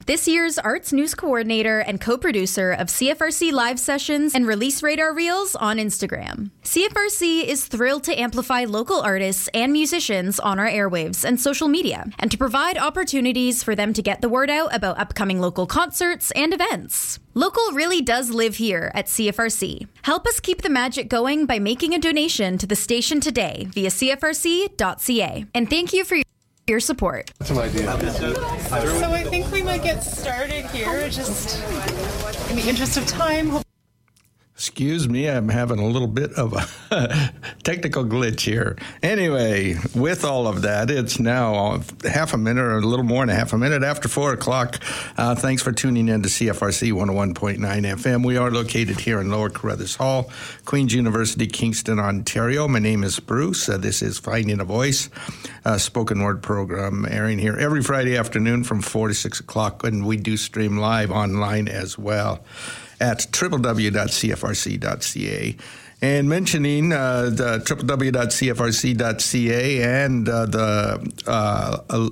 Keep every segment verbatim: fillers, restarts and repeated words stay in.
this year's Arts News Coordinator and co-producer of C F R C live sessions and Release Radar Reels on Instagram. C F R C is thrilled to amplify local artists and musicians on our airwaves and social media, and to provide opportunities for them to get the word out about upcoming local concerts and events. Local really does live here at C F R C. Help us keep the magic going by making a donation to the station today via C F R C dot C A. And thank you for your your support. That's an idea. So I think we might get started here, just in the interest of time. Excuse me, I'm having a little bit of a technical glitch here. Anyway, with all of that, it's now half a minute or a little more than a half a minute after four o'clock. Uh, thanks for tuning in to C F R C one oh one point nine F M. We are located here in Lower Carruthers Hall, Queen's University, Kingston, Ontario. My name is Bruce. Uh, this is Finding a Voice, a spoken word program airing here every Friday afternoon from four to six o'clock, and we do stream live online as well at w w w dot c f r c dot c a. And mentioning uh, the w w w dot c f r c dot c a and uh, the uh,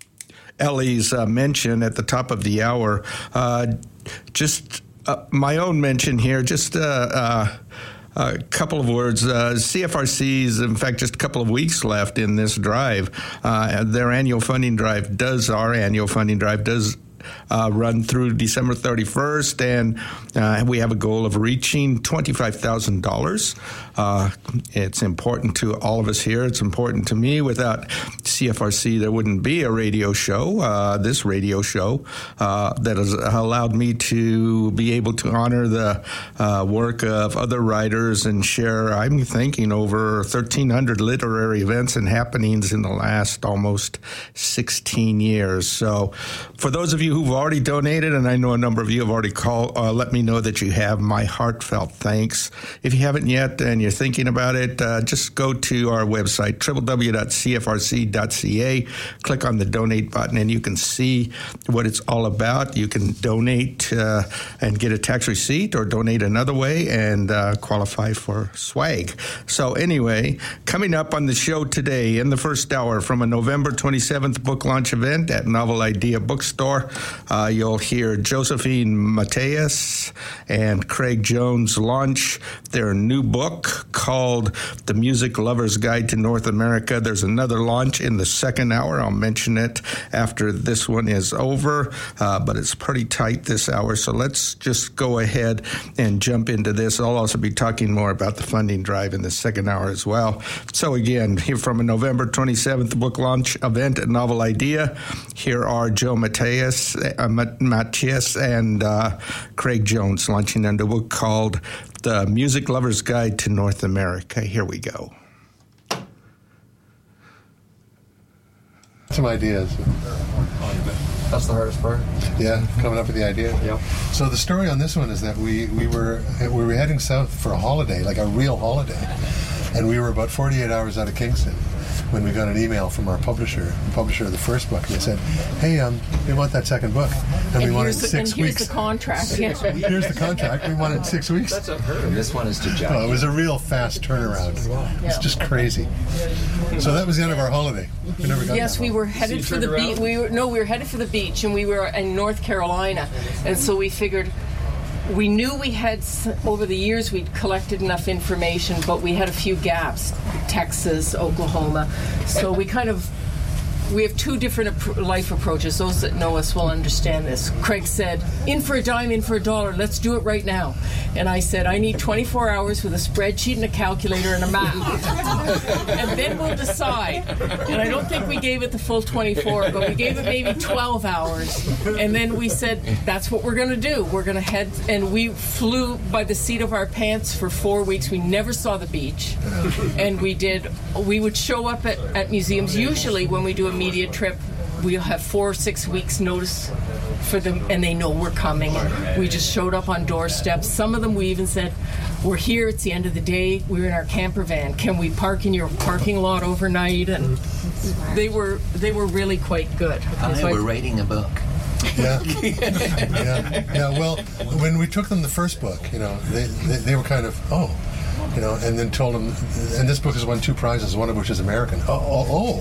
Ellie's uh, mention at the top of the hour, uh, just uh, my own mention here, just uh, uh, a couple of words. Uh, C F R C's, in fact, just a couple of weeks left in this drive. Uh, their annual funding drive does, our annual funding drive does Uh, run through December thirty-first, and uh, we have a goal of reaching twenty-five thousand dollars. Uh, it's important to all of us here. It's important to me. Without C F R C, there wouldn't be a radio show, uh, this radio show, uh, that has allowed me to be able to honor the uh, work of other writers and share, I'm thinking, over thirteen hundred literary events and happenings in the last almost sixteen years. So for those of you who've already donated, and I know a number of you have already called, uh, let me know that you have. My heartfelt thanks. If you haven't yet and you're thinking about it, uh, just go to our website, w w w dot c f r c dot c a, click on the donate button, and you can see what it's all about. You can donate uh, and get a tax receipt, or donate another way and uh, qualify for swag. So anyway, coming up on the show today in the first hour from a November twenty-seventh book launch event at Novel Idea Bookstore, Uh, you'll hear Josephine Mateus and Craig Jones launch their new book called The Music Lover's Guide to North America. There's another launch in the second hour. I'll mention it after this one is over, uh, but it's pretty tight this hour, so let's just go ahead and jump into this. I'll also be talking more about the funding drive in the second hour as well. So again, here from a November twenty-seventh book launch event at Novel Idea, here are Joe Mateus, Uh, Matthias and uh, Craig Jones launching a book called The Music Lover's Guide to North America. Here we go. Some ideas. That's the hardest part. Yeah, coming up with the idea. Yep. So the story on this one is that we, we were we were heading south for a holiday, like a real holiday, and we were about forty-eight hours out of Kingston when we got an email from our publisher, the publisher of the first book, and they said, "Hey, um, we want that second book, and, and we want it the, six and here's weeks." The contract. Here's the contract. We want it six weeks. That's unheard of. This one is to Jackie. Oh, it was a real fast turnaround. It's just crazy. So that was the end of our holiday. We never got Yes, we were headed for the beach. We were no, we were headed for the beach, and we were in North Carolina, and so we figured. We knew we had, over the years, we'd collected enough information, but we had a few gaps, Texas, Oklahoma. So we kind of, we have two different ap- life approaches. Those that know us will understand this. Craig said, in for a dime, in for a dollar, let's do it right now. And I said, I need twenty-four hours with a spreadsheet and a calculator and a map. And then we'll decide. And I don't think we gave it the full twenty-four, but we gave it maybe twelve hours. And then we said, that's what we're going to do. We're going to head, and we flew by the seat of our pants for four weeks. We never saw the beach. And we did, we would show up at, at museums. Usually when we do a media trip, we'll have four or six weeks notice for them, and they know we're coming. We just showed up on doorsteps. Some of them we even said, we're here, it's the end of the day, we're in our camper van, can we park in your parking lot overnight? And they were they were really quite good. I so we're writing a book. Yeah. yeah, yeah. Well, when we took them the first book, you know, they, they they were kind of, oh, you know, and then told them, and this book has won two prizes, one of which is American. Oh, oh, oh.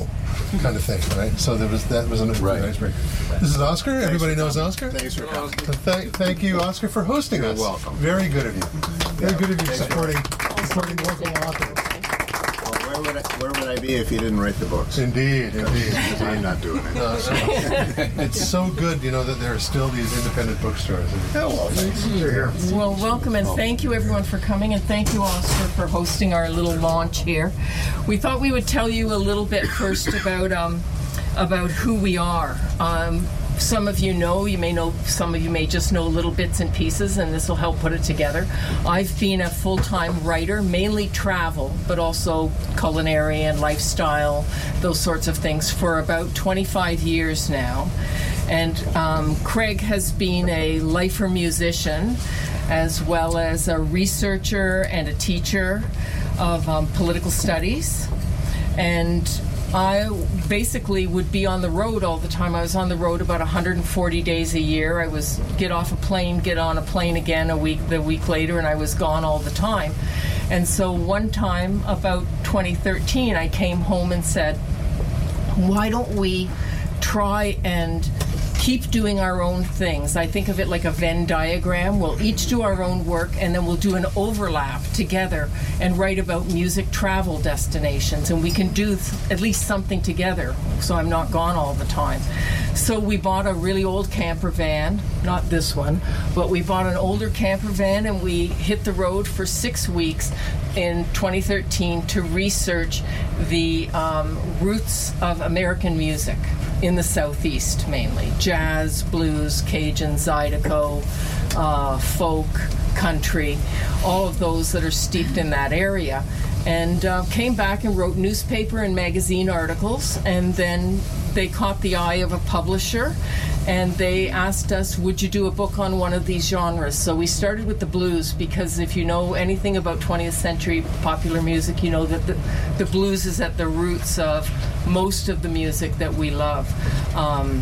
kind of thing, right? So there was that was an Right. icebreaker. This is Oscar. Thanks Everybody for knows coming. Oscar. Thanks for coming. So thank, thank you, Oscar, for hosting You're us. welcome. Very good of you. Very good of you supporting supporting local authors. Well, where would I, where would I be if you didn't write the books? Indeed, indeed. Because I'm not doing it. No, no. It's so good, you know, that there are still these independent bookstores. Oh, well, thanks. You're here. Well, welcome and thank you everyone for coming, and thank you, Oscar, for hosting our little launch here. We thought we would tell you a little bit first about um, about who we are. Um, some of you know, you may know, some of you may just know little bits and pieces, and this will help put it together. I've been a full-time writer, mainly travel, but also culinary and lifestyle, those sorts of things, for about twenty-five years now. And um, Craig has been a lifer musician, as well as a researcher and a teacher of um, political studies. And I basically would be on the road all the time. I was on the road about one hundred forty days a year. I was get off a plane, get on a plane again a week, the week later, and I was gone all the time. And so one time, about twenty thirteen, I came home and said, why don't we try and keep doing our own things? I think of it like a Venn diagram. We'll each do our own work, and then we'll do an overlap together and write about music travel destinations, and we can do th- at least something together, so I'm not gone all the time. So we bought a really old camper van, not this one, but we bought an older camper van, and we hit the road for six weeks in twenty thirteen to research the um, roots of American music in the Southeast, mainly jazz, blues, Cajun, Zydeco, uh, folk, country, all of those that are steeped in that area. And uh, came back and wrote newspaper and magazine articles, and then they caught the eye of a publisher, and they asked us, would you do a book on one of these genres? So we started with the blues, because if you know anything about twentieth century popular music, you know that the, the blues is at the roots of most of the music that we love. Um,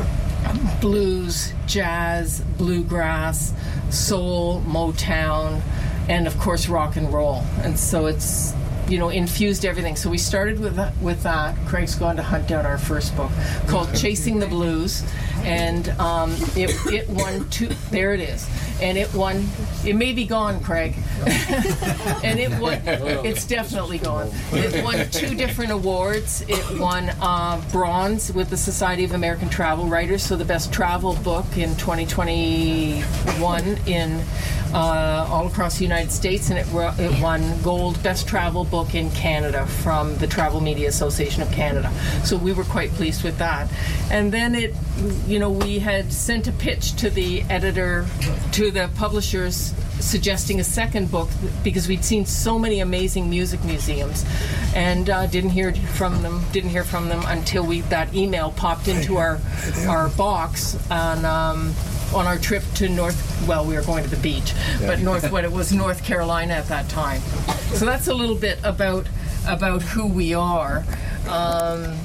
blues, jazz, bluegrass, soul, Motown, and of course rock and roll. And so it's, you know, infused everything. So we started with that, with that. Craig's gone to hunt down our first book called Chasing the Blues, and um, it, it won two, there it is, and it won, it may be gone, Craig, and it won, it's definitely gone. It won two different awards. It won uh, bronze with the Society of American Travel Writers, so the best travel book in twenty twenty-one in uh, all across the United States, and it, it won gold best travel book in Canada from the Travel Media Association of Canada. So we were quite pleased with that. And then it, you know, we had sent a pitch to the editor, to the publishers, suggesting a second book because we'd seen so many amazing music museums, and uh, didn't hear from them. Didn't hear from them until we that email popped into our our box on. Um, on our trip to North, well, we were going to the beach, but North, what it was North Carolina at that time. So that's a little bit about about who we are. Um,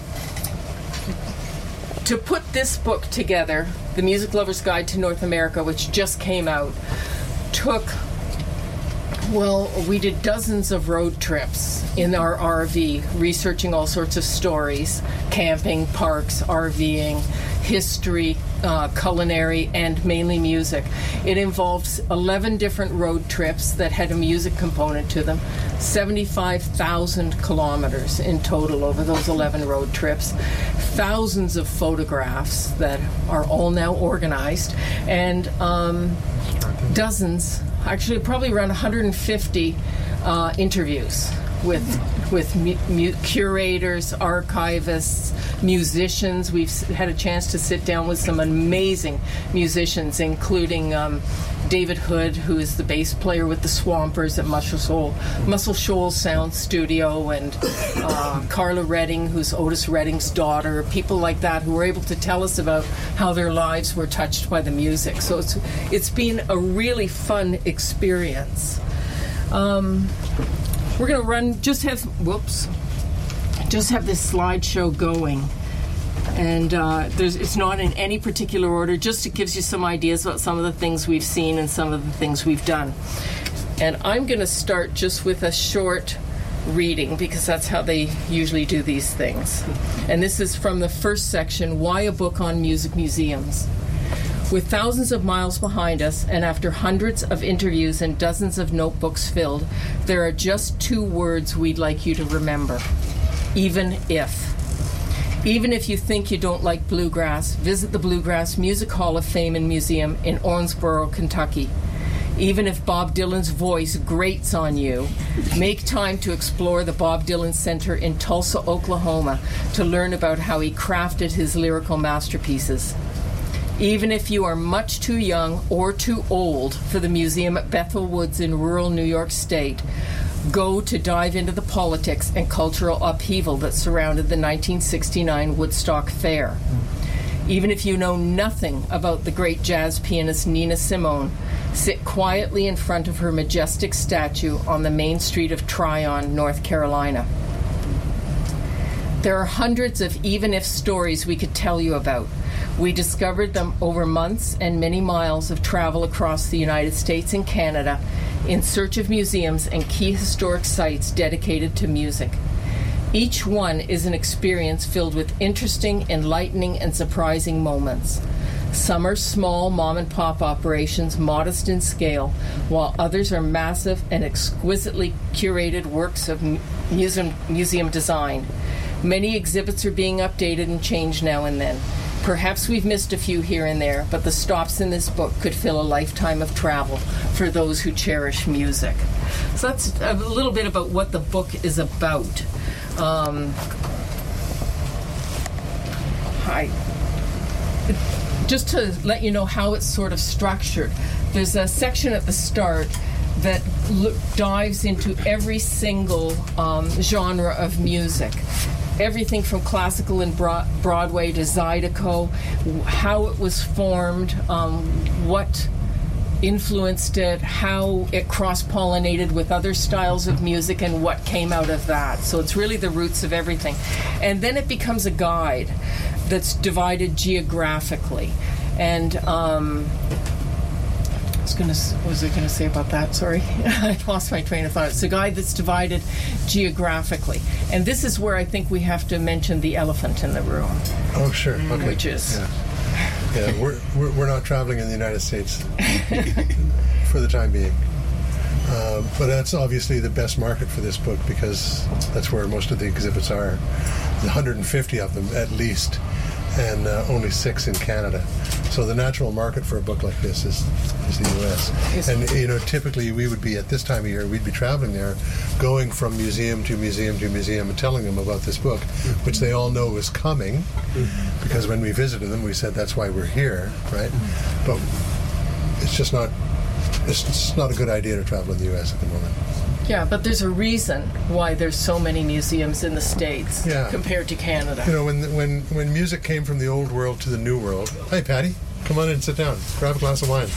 to put this book together, The Music Lover's Guide to North America, which just came out, took, well, we did dozens of road trips in our R V, researching all sorts of stories, camping, parks, RVing, history, uh, culinary, and mainly music. It involves eleven different road trips that had a music component to them, seventy-five thousand kilometers in total over those eleven road trips, thousands of photographs that are all now organized, and um, dozens, actually probably around one hundred fifty uh, interviews with with mu- mu- curators, archivists, musicians. We've s- had a chance to sit down with some amazing musicians, including um, David Hood, who is the bass player with the Swampers at Muscle Shoals, Muscle Shoals Sound Studio, and uh, Carla Redding, who's Otis Redding's daughter, people like that who were able to tell us about how their lives were touched by the music. So it's it's been a really fun experience. Um, we're going to run, just have, whoops, just have this slideshow going. And uh, there's, it's not in any particular order, just it gives you some ideas about some of the things we've seen and some of the things we've done. And I'm going to start just with a short reading, because that's how they usually do these things. And this is from the first section, Why a Book on Music Museums. With thousands of miles behind us, and after hundreds of interviews and dozens of notebooks filled, there are just two words we'd like you to remember. Even if. Even if you think you don't like bluegrass, visit the Bluegrass Music Hall of Fame and Museum in Owensboro, Kentucky. Even if Bob Dylan's voice grates on you, make time to explore the Bob Dylan Center in Tulsa, Oklahoma, to learn about how he crafted his lyrical masterpieces. Even if you are much too young or too old for the museum at Bethel Woods in rural New York State, go to dive into the politics and cultural upheaval that surrounded the nineteen sixty-nine Woodstock Fair. Even if you know nothing about the great jazz pianist Nina Simone, sit quietly in front of her majestic statue on the main street of Tryon, North Carolina. There are hundreds of even if stories we could tell you about. We discovered them over months and many miles of travel across the United States and Canada in search of museums and key historic sites dedicated to music. Each one is an experience filled with interesting, enlightening, and surprising moments. Some are small mom-and-pop operations, modest in scale, while others are massive and exquisitely curated works of museum, museum design. Many exhibits are being updated and changed now and then. Perhaps we've missed a few here and there, but the stops in this book could fill a lifetime of travel for those who cherish music. So that's a little bit about what the book is about. Um, I, just to let you know how it's sort of structured, there's a section at the start that look, dives into every single um, genre of music. Everything from classical and Broadway to Zydeco, how it was formed, um, what influenced it, how it cross-pollinated with other styles of music, and what came out of that. So it's really the roots of everything. And then it becomes a guide that's divided geographically. And um, I was gonna, what was I going to say about that? Sorry. I lost my train of thought. It's a guide that's divided geographically. And this is where I think we have to mention the elephant in the room. Oh, sure. Okay. Which is... Yeah, yeah we're, we're, we're not traveling in the United States for the time being. Um, but that's obviously the best market for this book because that's where most of the exhibits are. There's one hundred fifty of them at least, and uh, only six in Canada. So the natural market for a book like this is, is the U S. And, you know, typically we would be, at this time of year, we'd be traveling there, going from museum to museum to museum and telling them about this book, which they all know is coming, because when we visited them, we said that's why we're here, right? But it's just not, it's just not a good idea to travel in the U S at the moment. Yeah, but there's a reason why there's so many museums in the States yeah. compared to Canada. You know, when when when music came from the old world to the new world. Hey, Patty, come on in and sit down. Grab a glass of wine.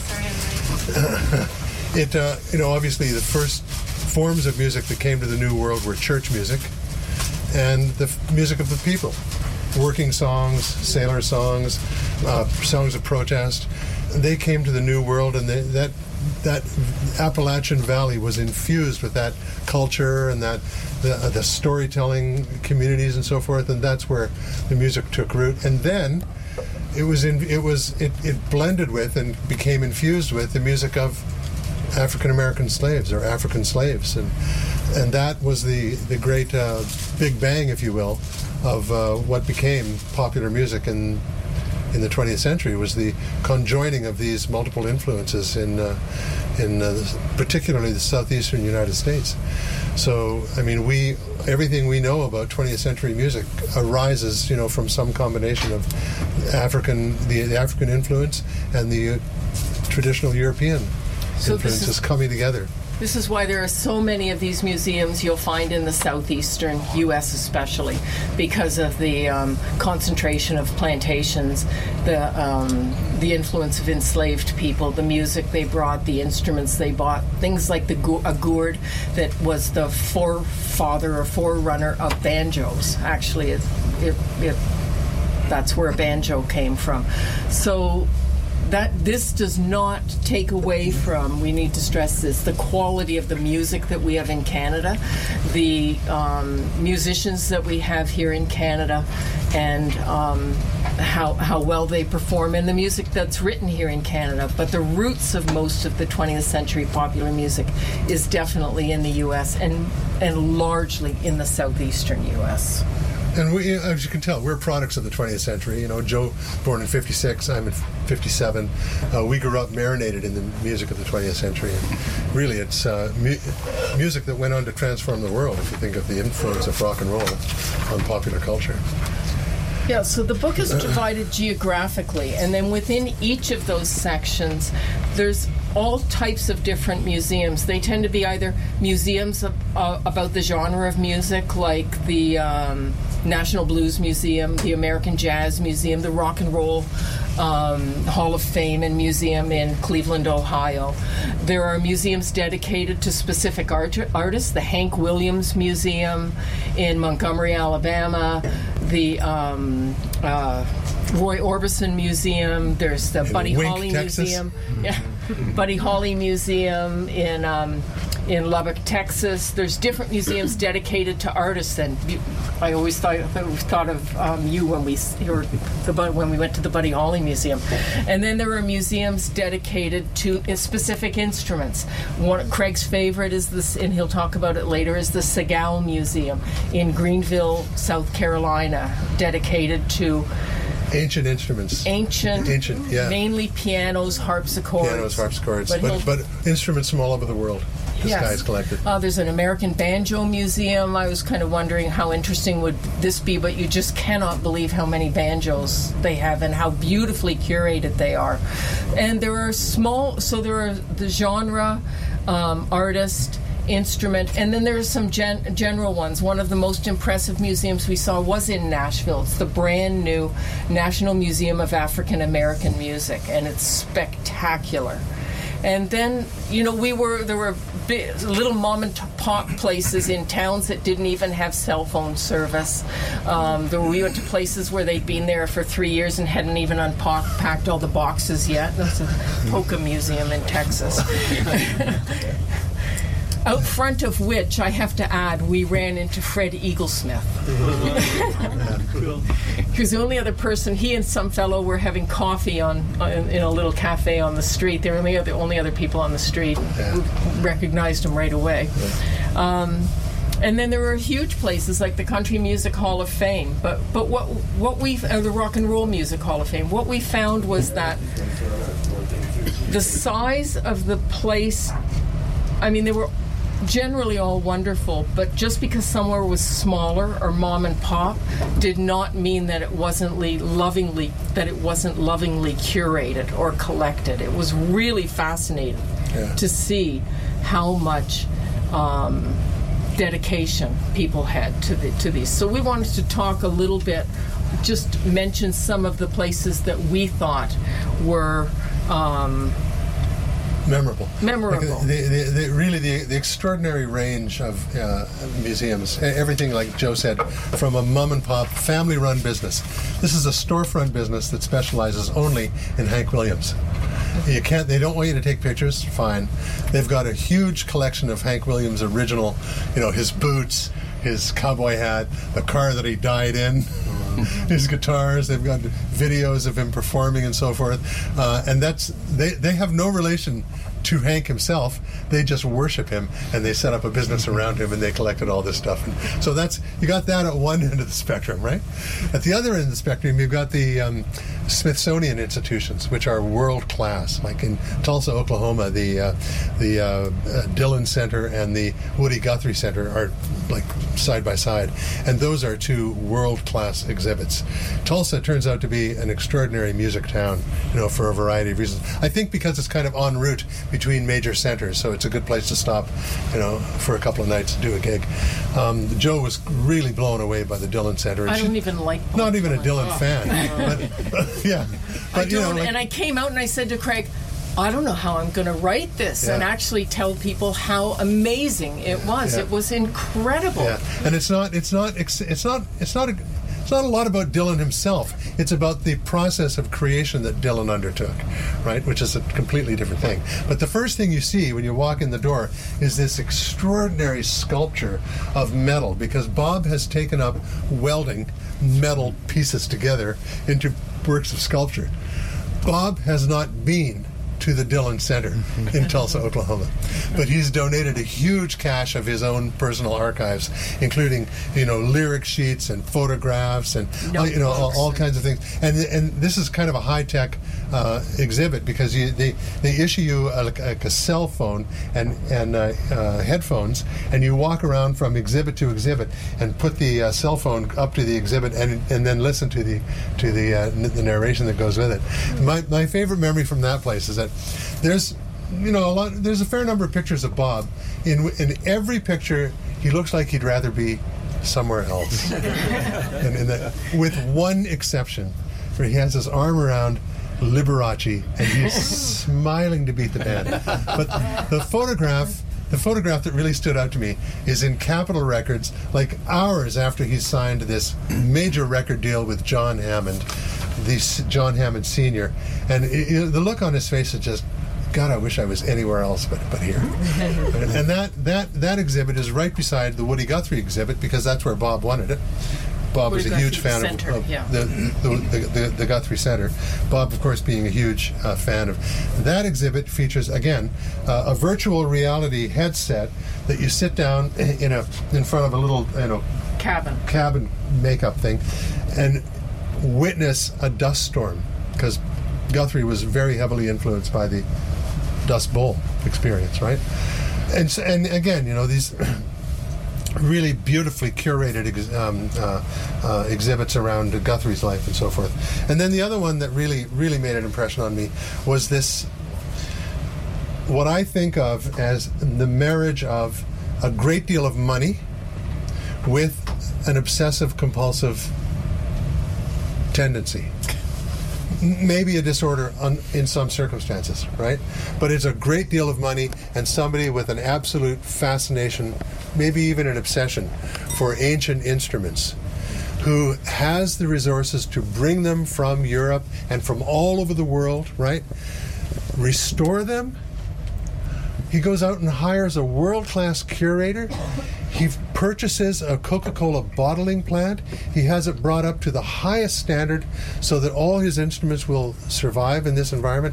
it, uh, you know, obviously the first forms of music that came to the new world were church music and the f- music of the people. Working songs, sailor songs, uh, songs of protest. They came to the new world, and they, that that Appalachian Valley was infused with that culture and that the, uh, the storytelling communities and so forth, and that's where the music took root. And then it was in, it was it, it blended with and became infused with the music of African American slaves or African slaves, and and that was the the great uh, Big Bang, if you will, of uh, what became popular music in. in the twentieth century, was the conjoining of these multiple influences in uh, in uh, particularly the southeastern United States. So, I mean, we everything we know about twentieth century music arises, you know, from some combination of African the, the African influence and the uh, traditional European so influences is, coming together. This is why there are so many of these museums you'll find in the southeastern U S especially, because of the um, concentration of plantations, the um, the influence of enslaved people, the music they brought, the instruments they bought, things like the gu- a gourd that was the forefather or forerunner of banjos. Actually, it, it, it, that's where a banjo came from. So that this does not take away from, we need to stress this, the quality of the music that we have in Canada, the um, musicians that we have here in Canada, and um, how how well they perform, and the music that's written here in Canada. But the roots of most of the twentieth century popular music is definitely in the U S and and largely in the southeastern U S. And we, as you can tell, we're products of the twentieth century. You know, Joe, born in fifty-six, I'm in fifty-seven. Uh, we grew up marinated in the music of the twentieth century. And really, it's uh, mu- music that went on to transform the world, if you think of the influence of rock and roll on popular culture. Yeah, so the book is divided geographically, and then within each of those sections, there's all types of different museums. They tend to be either museums of, uh, about the genre of music, like the um, National Blues Museum, the American Jazz Museum, the Rock and Roll um, Hall of Fame and Museum in Cleveland, Ohio. There are museums dedicated to specific art- artists, the Hank Williams Museum in Montgomery, Alabama, the um, uh, Roy Orbison Museum, there's the in Buddy Wink, Holly Texas. Museum. Yeah. Buddy Holly Museum in um, in Lubbock, Texas. There's different museums dedicated to artists, and you, I always thought thought of um, you when we or the when we went to the Buddy Holly Museum. And then there are museums dedicated to specific instruments. One Craig's favorite is this, and he'll talk about it later, is the Segal Museum in Greenville, South Carolina, dedicated to Ancient instruments. Ancient, Ancient, yeah. mainly pianos, harpsichords. Pianos, harpsichords, But but, he'll- but instruments from all over the world. This Yes. guy's collected. Uh, there's an American Banjo Museum. I was kind of wondering how interesting would this be, but you just cannot believe how many banjos they have and how beautifully curated they are. And there are small, so there are the genre, um, artist, instrument, and then there's some gen- general ones. One of the most impressive museums we saw was in Nashville. It's the brand new National Museum of African American Music, and it's spectacular. And then, you know, we were there were big, little mom and pop places in towns that didn't even have cell phone service. Um, there, we went to places where they'd been there for three years and hadn't even unpacked all the boxes yet. That's a polka museum in Texas. Out front of which, I have to add, we ran into Fred Eaglesmith. He was the only other person. He and some fellow were having coffee on, on in a little cafe on the street. They were the only, only other people on the street who recognized him right away. Um, and then there were huge places like the Country Music Hall of Fame. But but what what we uh, the Rock and Roll Music Hall of Fame. What we found was that the size of the place. I mean, they were generally all wonderful, but just because somewhere was smaller or mom and pop did not mean that it wasn't lovingly that it wasn't lovingly curated or collected. It was really fascinating Yeah. to see how much um, dedication people had to the, to these. So we wanted to talk a little bit, just mention some of the places that we thought were Um, Memorable. Memorable. Like the, the, the, really, the, the extraordinary range of uh, museums. Everything, like Joe said, from a mom and pop, family run business. This is a storefront business that specializes only in Hank Williams. You can't. They don't want you to take pictures. Fine. They've got a huge collection of Hank Williams' original. You know, his boots, his cowboy hat, the car that he died in. His guitars. They've got videos of him performing and so forth, uh, and that's they. They have no relation to Hank himself. They just worship him, and they set up a business around him, and they collected all this stuff. And so that's you got that at one end of the spectrum, right? At the other end of the spectrum, you've got the um, Smithsonian institutions, which are world class. Like in Tulsa, Oklahoma, the uh, the uh, uh, Dillon Center and the Woody Guthrie Center are like side by side, and those are two world class exhibits. Tulsa turns out to be an extraordinary music town, you know, for a variety of reasons. I think because it's kind of en route between major centers, so it's a good place to stop, you know, for a couple of nights to do a gig. Um, Joe was really blown away by the Dillon Center. And I don't she, even like not even a Dylan Oh. fan, but yeah. But I you know, don't, like, and I came out and I said to Craig, I don't know how I'm going to write this Yeah. and actually tell people how amazing it was. Yeah. It was incredible. yeah, and it's not, it's not, it's not, it's not a. It's not a lot about Dylan himself. It's about the process of creation that Dylan undertook, right? Which is a completely different thing. But the first thing you see when you walk in the door is this extraordinary sculpture of metal, because Bob has taken up welding metal pieces together into works of sculpture. Bob has not been to the Dylan Center in Tulsa, Oklahoma, but he's donated a huge cache of his own personal archives, including, you know, lyric sheets and photographs and all, you know all, all kinds of things. And and this is kind of a high tech uh, exhibit, because you, they they issue you a, like a cell phone and and uh, uh, headphones, and you walk around from exhibit to exhibit and put the uh, cell phone up to the exhibit and and then listen to the to the uh, n- the narration that goes with it. My my favorite memory from that place is that there's, you know, a lot. There's a fair number of pictures of Bob. In in every picture, he looks like he'd rather be somewhere else. and in that, with one exception, where he has his arm around Liberace and he's smiling to beat the band. But the photograph. The photograph that really stood out to me is in Capitol Records, like hours after he signed this major record deal with John Hammond, the John Hammond Senior, and it, it, the look on his face is just, God, I wish I was anywhere else but, but here. And that, that, that exhibit is right beside the Woody Guthrie exhibit, because that's where Bob wanted it. Bob was a huge fan of, of yeah. the, the, the, the Guthrie Center. Bob, of course, being a huge uh, fan of that exhibit, features again uh, a virtual reality headset that you sit down in a in front of a little, you know, cabin cabin makeup thing and witness a dust storm, because Guthrie was very heavily influenced by the Dust Bowl experience, right? And so, and again, you know, these really beautifully curated ex- um, uh, uh, exhibits around Guthrie's life and so forth. And then the other one that really, really made an impression on me was this, what I think of as the marriage of a great deal of money with an obsessive-compulsive tendency. Maybe a disorder on, in some circumstances, right? But it's a great deal of money and somebody with an absolute fascination, maybe even an obsession, for ancient instruments, who has the resources to bring them from Europe and from all over the world, right? Restore them. He goes out and hires a world-class curator. He purchases a Coca-Cola bottling plant. He has it brought up to the highest standard so that all his instruments will survive in this environment.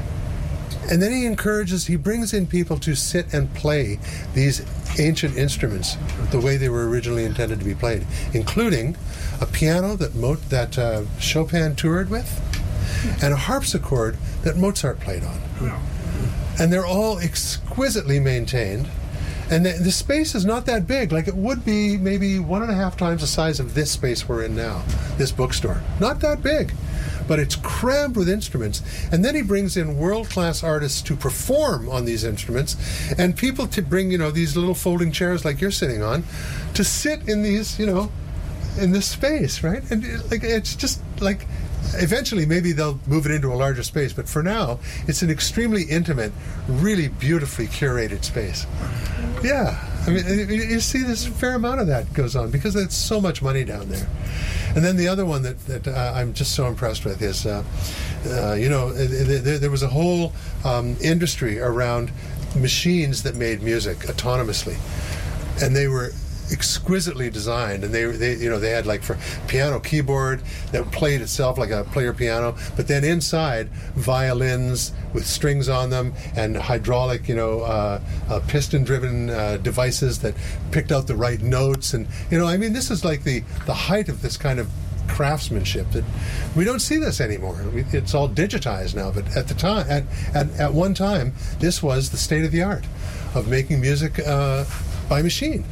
And then he encourages, he brings in people to sit and play these ancient instruments the way they were originally intended to be played, including a piano that Mo- that uh, Chopin toured with, and a harpsichord that Mozart played on. And they're all exquisitely maintained. And the, the space is not that big. Like, it would be maybe one and a half times the size of this space we're in now, this bookstore. Not that big. But it's crammed with instruments. And then he brings in world-class artists to perform on these instruments, and people to bring, you know, these little folding chairs like you're sitting on, to sit in these, you know, in this space, right? And it, like, it's just like, eventually maybe they'll move it into a larger space, but for now it's an extremely intimate, really beautifully curated space. Yeah, I mean, you see this fair amount of that goes on because there's so much money down there. And then the other one that, that uh, I'm just so impressed with is, uh, uh, you know, there, there was a whole um, industry around machines that made music autonomously, and they were exquisitely designed, and they, they, you know, they had like for piano keyboard that played itself like a player piano, but then inside violins with strings on them and hydraulic, you know, uh, uh, piston-driven uh, devices that picked out the right notes, and you know, I mean, this is like the the height of this kind of craftsmanship that we don't see this anymore. It's all digitized now, but at the time, at at, at one time, this was the state of the art of making music uh, by machine.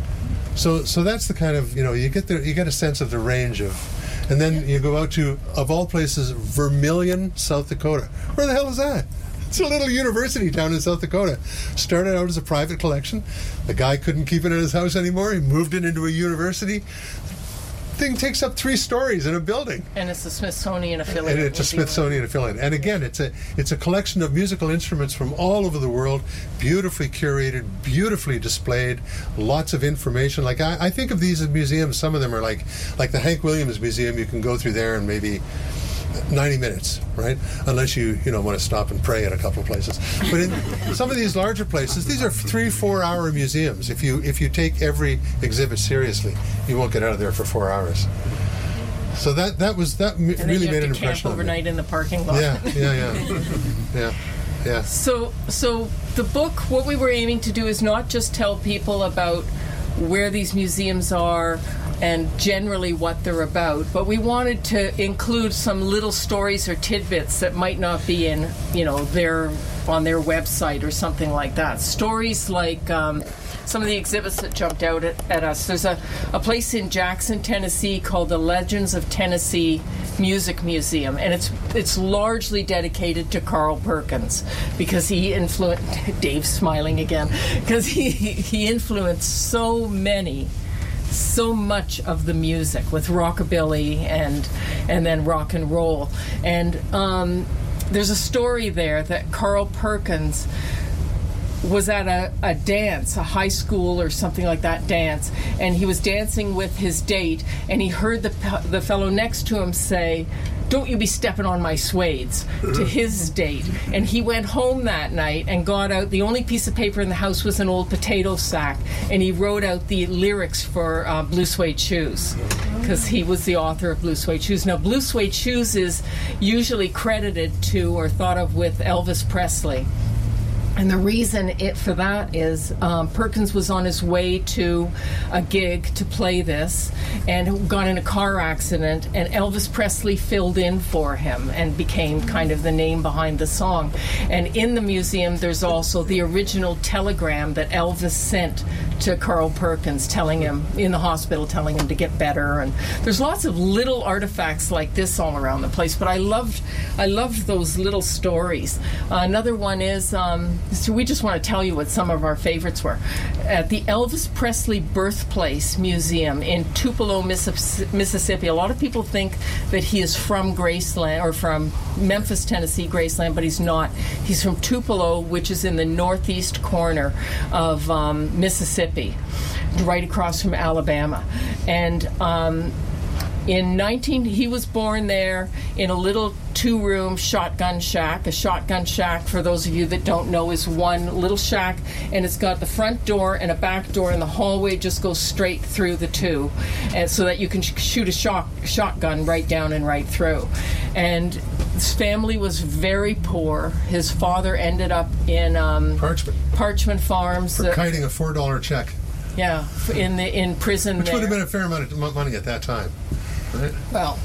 So, so that's the kind of, you know, you get the you get a sense of the range of, and then you go out to, of all places, Vermilion, South Dakota. Where the hell is that? It's a little university town in South Dakota. Started out as a private collection. The guy couldn't keep it in his house anymore. He moved it into a university. thing takes up three stories in a building. And it's a Smithsonian affiliate. And it's a Smithsonian affiliate. And again, it's a it's a collection of musical instruments from all over the world, beautifully curated, beautifully displayed, lots of information. Like I, I think of these as museums. Some of them are like like the Hank Williams Museum. You can go through there in maybe ninety minutes, right? Unless you you know want to stop and pray at a couple of places. But in some of these larger places, these are three, four hour museums. If you if you take every exhibit seriously, you won't get out of there for four hours. So that that was that and really you made have an to impression camp overnight on me. in the parking lot. Yeah, yeah, yeah, yeah, yeah. So, so the book, what we were aiming to do is not just tell people about where these museums are and generally what they're about, but we wanted to include some little stories or tidbits that might not be in, you know, their on their website or something like that. Stories like um, some of the exhibits that jumped out at, at us. There's a, a place in Jackson, Tennessee called the Legends of Tennessee Music Museum, and it's it's largely dedicated to Carl Perkins because he influenced, Dave's smiling again, because he, he influenced so many so much of the music with rockabilly and and then rock and roll. And um, there's a story there that Carl Perkins was at a, a dance, a high school or something like that dance, and he was dancing with his date, and he heard the the fellow next to him say, "Don't you be stepping on my suedes," to his date. And he went home that night and got out, the only piece of paper in the house was an old potato sack, and he wrote out the lyrics for uh, Blue Suede Shoes, because he was the author of Blue Suede Shoes. Now, Blue Suede Shoes is usually credited to or thought of with Elvis Presley. And the reason it for that is um, Perkins was on his way to a gig to play this and got in a car accident, and Elvis Presley filled in for him and became kind of the name behind the song. And in the museum, there's also the original telegram that Elvis sent to Carl Perkins, telling him in the hospital, telling him to get better. And there's lots of little artifacts like this all around the place. But I loved, I loved those little stories. Uh, another one is. Um, So we just want to tell you what some of our favorites were. At the Elvis Presley Birthplace Museum in Tupelo, Mississippi, a lot of people think that he is from Graceland, or from Memphis, Tennessee, Graceland, but he's not. He's from Tupelo, which is in the northeast corner of um, Mississippi, right across from Alabama. And um, in nineteen, he was born there in a little two-room shotgun shack. A shotgun shack, for those of you that don't know, is one little shack, and it's got the front door and a back door, and the hallway just goes straight through the two, and so that you can sh- shoot a shot, shotgun right down and right through. And his family was very poor. His father ended up in um, Parchment. Parchment Farms. For uh, kiting a four dollar check. Yeah, in the in prison. Which there. would have been a fair amount of money at that time. Right? Well,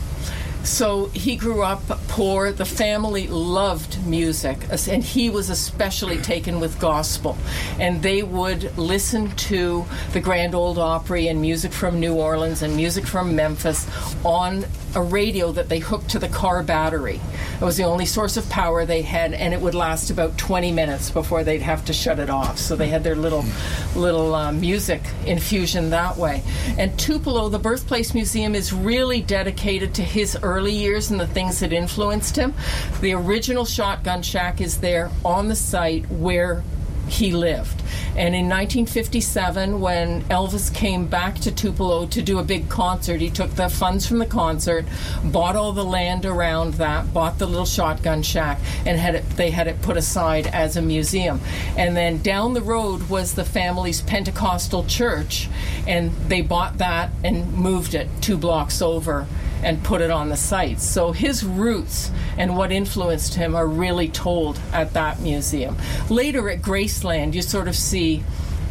so he grew up poor. The family loved music, and he was especially taken with gospel. And they would listen to the Grand Ole Opry and music from New Orleans and music from Memphis on a radio that they hooked to the car battery. It was the only source of power they had, and it would last about twenty minutes before they'd have to shut it off. So they had their little little uh, music infusion that way. And Tupelo, the Birthplace Museum, is really dedicated to his early years and the things that influenced him. The original shotgun shack is there on the site where he lived. And in nineteen fifty-seven, when Elvis came back to Tupelo to do a big concert, he took the funds from the concert, bought all the land around that, bought the little shotgun shack, and had it, they had it put aside as a museum. And then down the road was the family's Pentecostal church, and they bought that and moved it two blocks over and put it on the site. So his roots and what influenced him are really told at that museum. Later at Graceland, you sort of see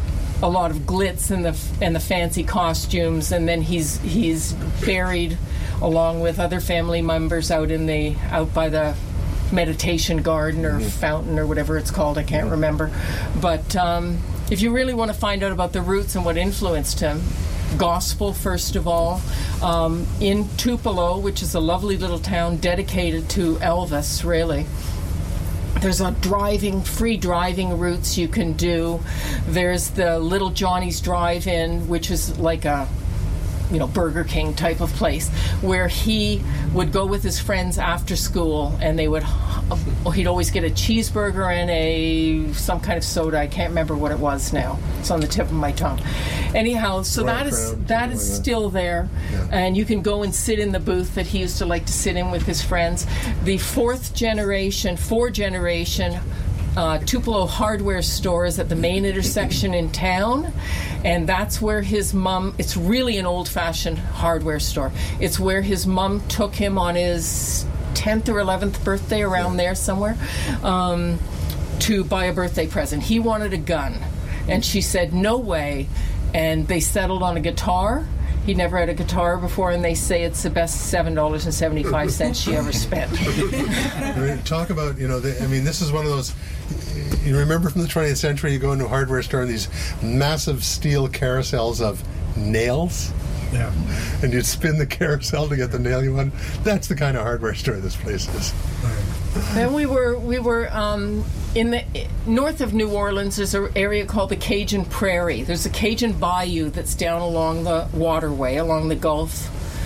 a lot of glitz and the and the fancy costumes, and then he's he's buried along with other family members out in the out by the meditation garden or mm-hmm. fountain or whatever it's called. I can't remember. But um, if you really want to find out about the roots and what influenced him, gospel, first of all. Um, in Tupelo, which is a lovely little town dedicated to Elvis, really. There's a driving, free driving routes you can do. There's the Little Johnny's Drive-In, which is like a you know, Burger King type of place, where he would go with his friends after school, and they would, he'd always get a cheeseburger and a some kind of soda. I can't remember what it was now. It's on the tip of my tongue. Anyhow, so Right that is Crown, that is like that. still there, Yeah. and you can go and sit in the booth that he used to like to sit in with his friends. The fourth generation, four generation. Uh, Tupelo hardware store is at the main intersection in town, and that's where his mom, it's really an old-fashioned hardware store. It's where his mom took him on his tenth or eleventh birthday, around there somewhere, um, to buy a birthday present. He wanted a gun, and she said, no way, and they settled on a guitar. He never had a guitar before, and they say it's the best seven dollars and seventy-five cents she ever spent. I mean, talk about, you know, the, I mean, this is one of those, you remember from the twentieth century, you go into a hardware store and these massive steel carousels of nails? Yeah. And you'd spin the carousel to get the nail you want. That's the kind of hardware store this place is. Then we were we were um, in the north of New Orleans. There's an area called the Cajun Prairie. There's a Cajun Bayou that's down along the waterway, along the Gulf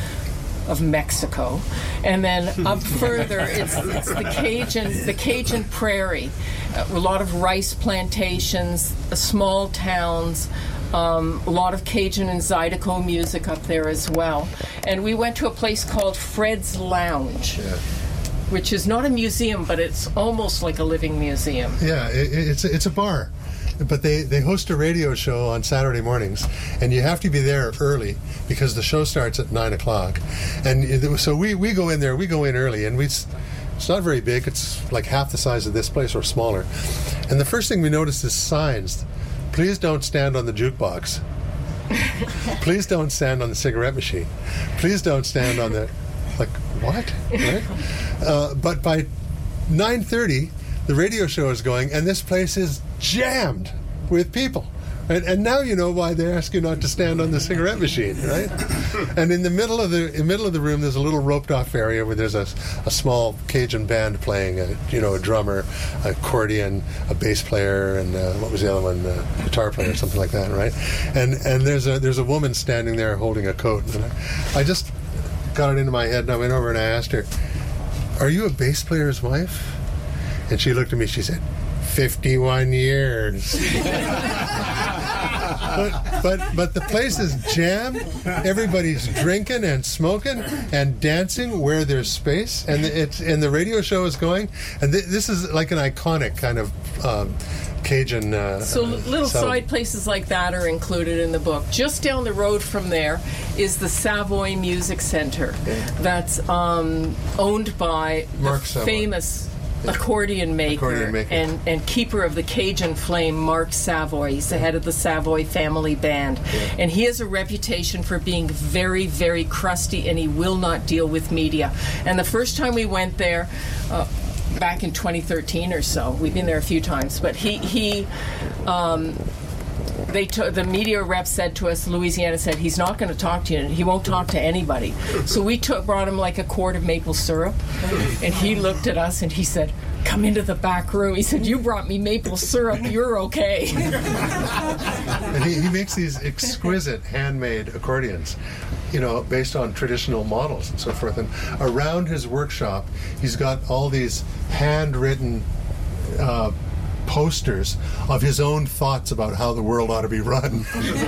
of Mexico, and then up further, it's, it's the Cajun the Cajun Prairie. A lot of rice plantations, uh, small towns. Um, a lot of Cajun and Zydeco music up there as well. And we went to a place called Fred's Lounge. Yeah. Which is not a museum, but it's almost like a living museum. Yeah, it, it's it's a bar, but they, they host a radio show on Saturday mornings, and you have to be there early because the show starts at nine o'clock, and it, so we, we go in there. We go in early, and we it's not very big. It's like half the size of this place or smaller. And the first thing we notice is signs: please don't stand on the jukebox. Please don't stand on the cigarette machine. Please don't stand on the like what? Right? Uh, but by nine thirty, the radio show is going, and this place is jammed with people. Right? And now you know why they ask you not to stand on the cigarette machine, right? And in the middle of the in the middle of the room, there's a little roped-off area where there's a, a small Cajun band playing, a, you know, a drummer, an accordion, a bass player, and uh, what was the other one? A guitar player, something like that, right? And and there's a there's a woman standing there holding a coat. And I, I just got it into my head, and I went over and I asked her, "Are you a bass player's wife?" And she looked at me. She said, fifty-one years. but, but but the place is jammed. Everybody's drinking and smoking and dancing where there's space, and the, it's and the radio show is going. And th- this is like an iconic kind of um, Cajun. Uh, so little so, side places like that are included in the book. Just down the road from there is the Savoy Music Center, that's um, owned by Mark the Savoy. famous accordion maker, Accordion maker. And, and keeper of the Cajun flame, Mark Savoy. He's the head of the Savoy family band. Yeah. And he has a reputation for being very, very crusty, and he will not deal with media. And the first time we went there, uh, back in twenty thirteen or so, we've been there a few times, but he, he um, they t- the media rep said to us, Louisiana said, he's not going to talk to you. He won't talk to anybody. So we took, brought him like a quart of maple syrup, and he looked at us and he said, come into the back room. He said, you brought me maple syrup. You're okay. And he, he makes these exquisite handmade accordions, you know, based on traditional models and so forth. And around his workshop, he's got all these handwritten uh, posters of his own thoughts about how the world ought to be run.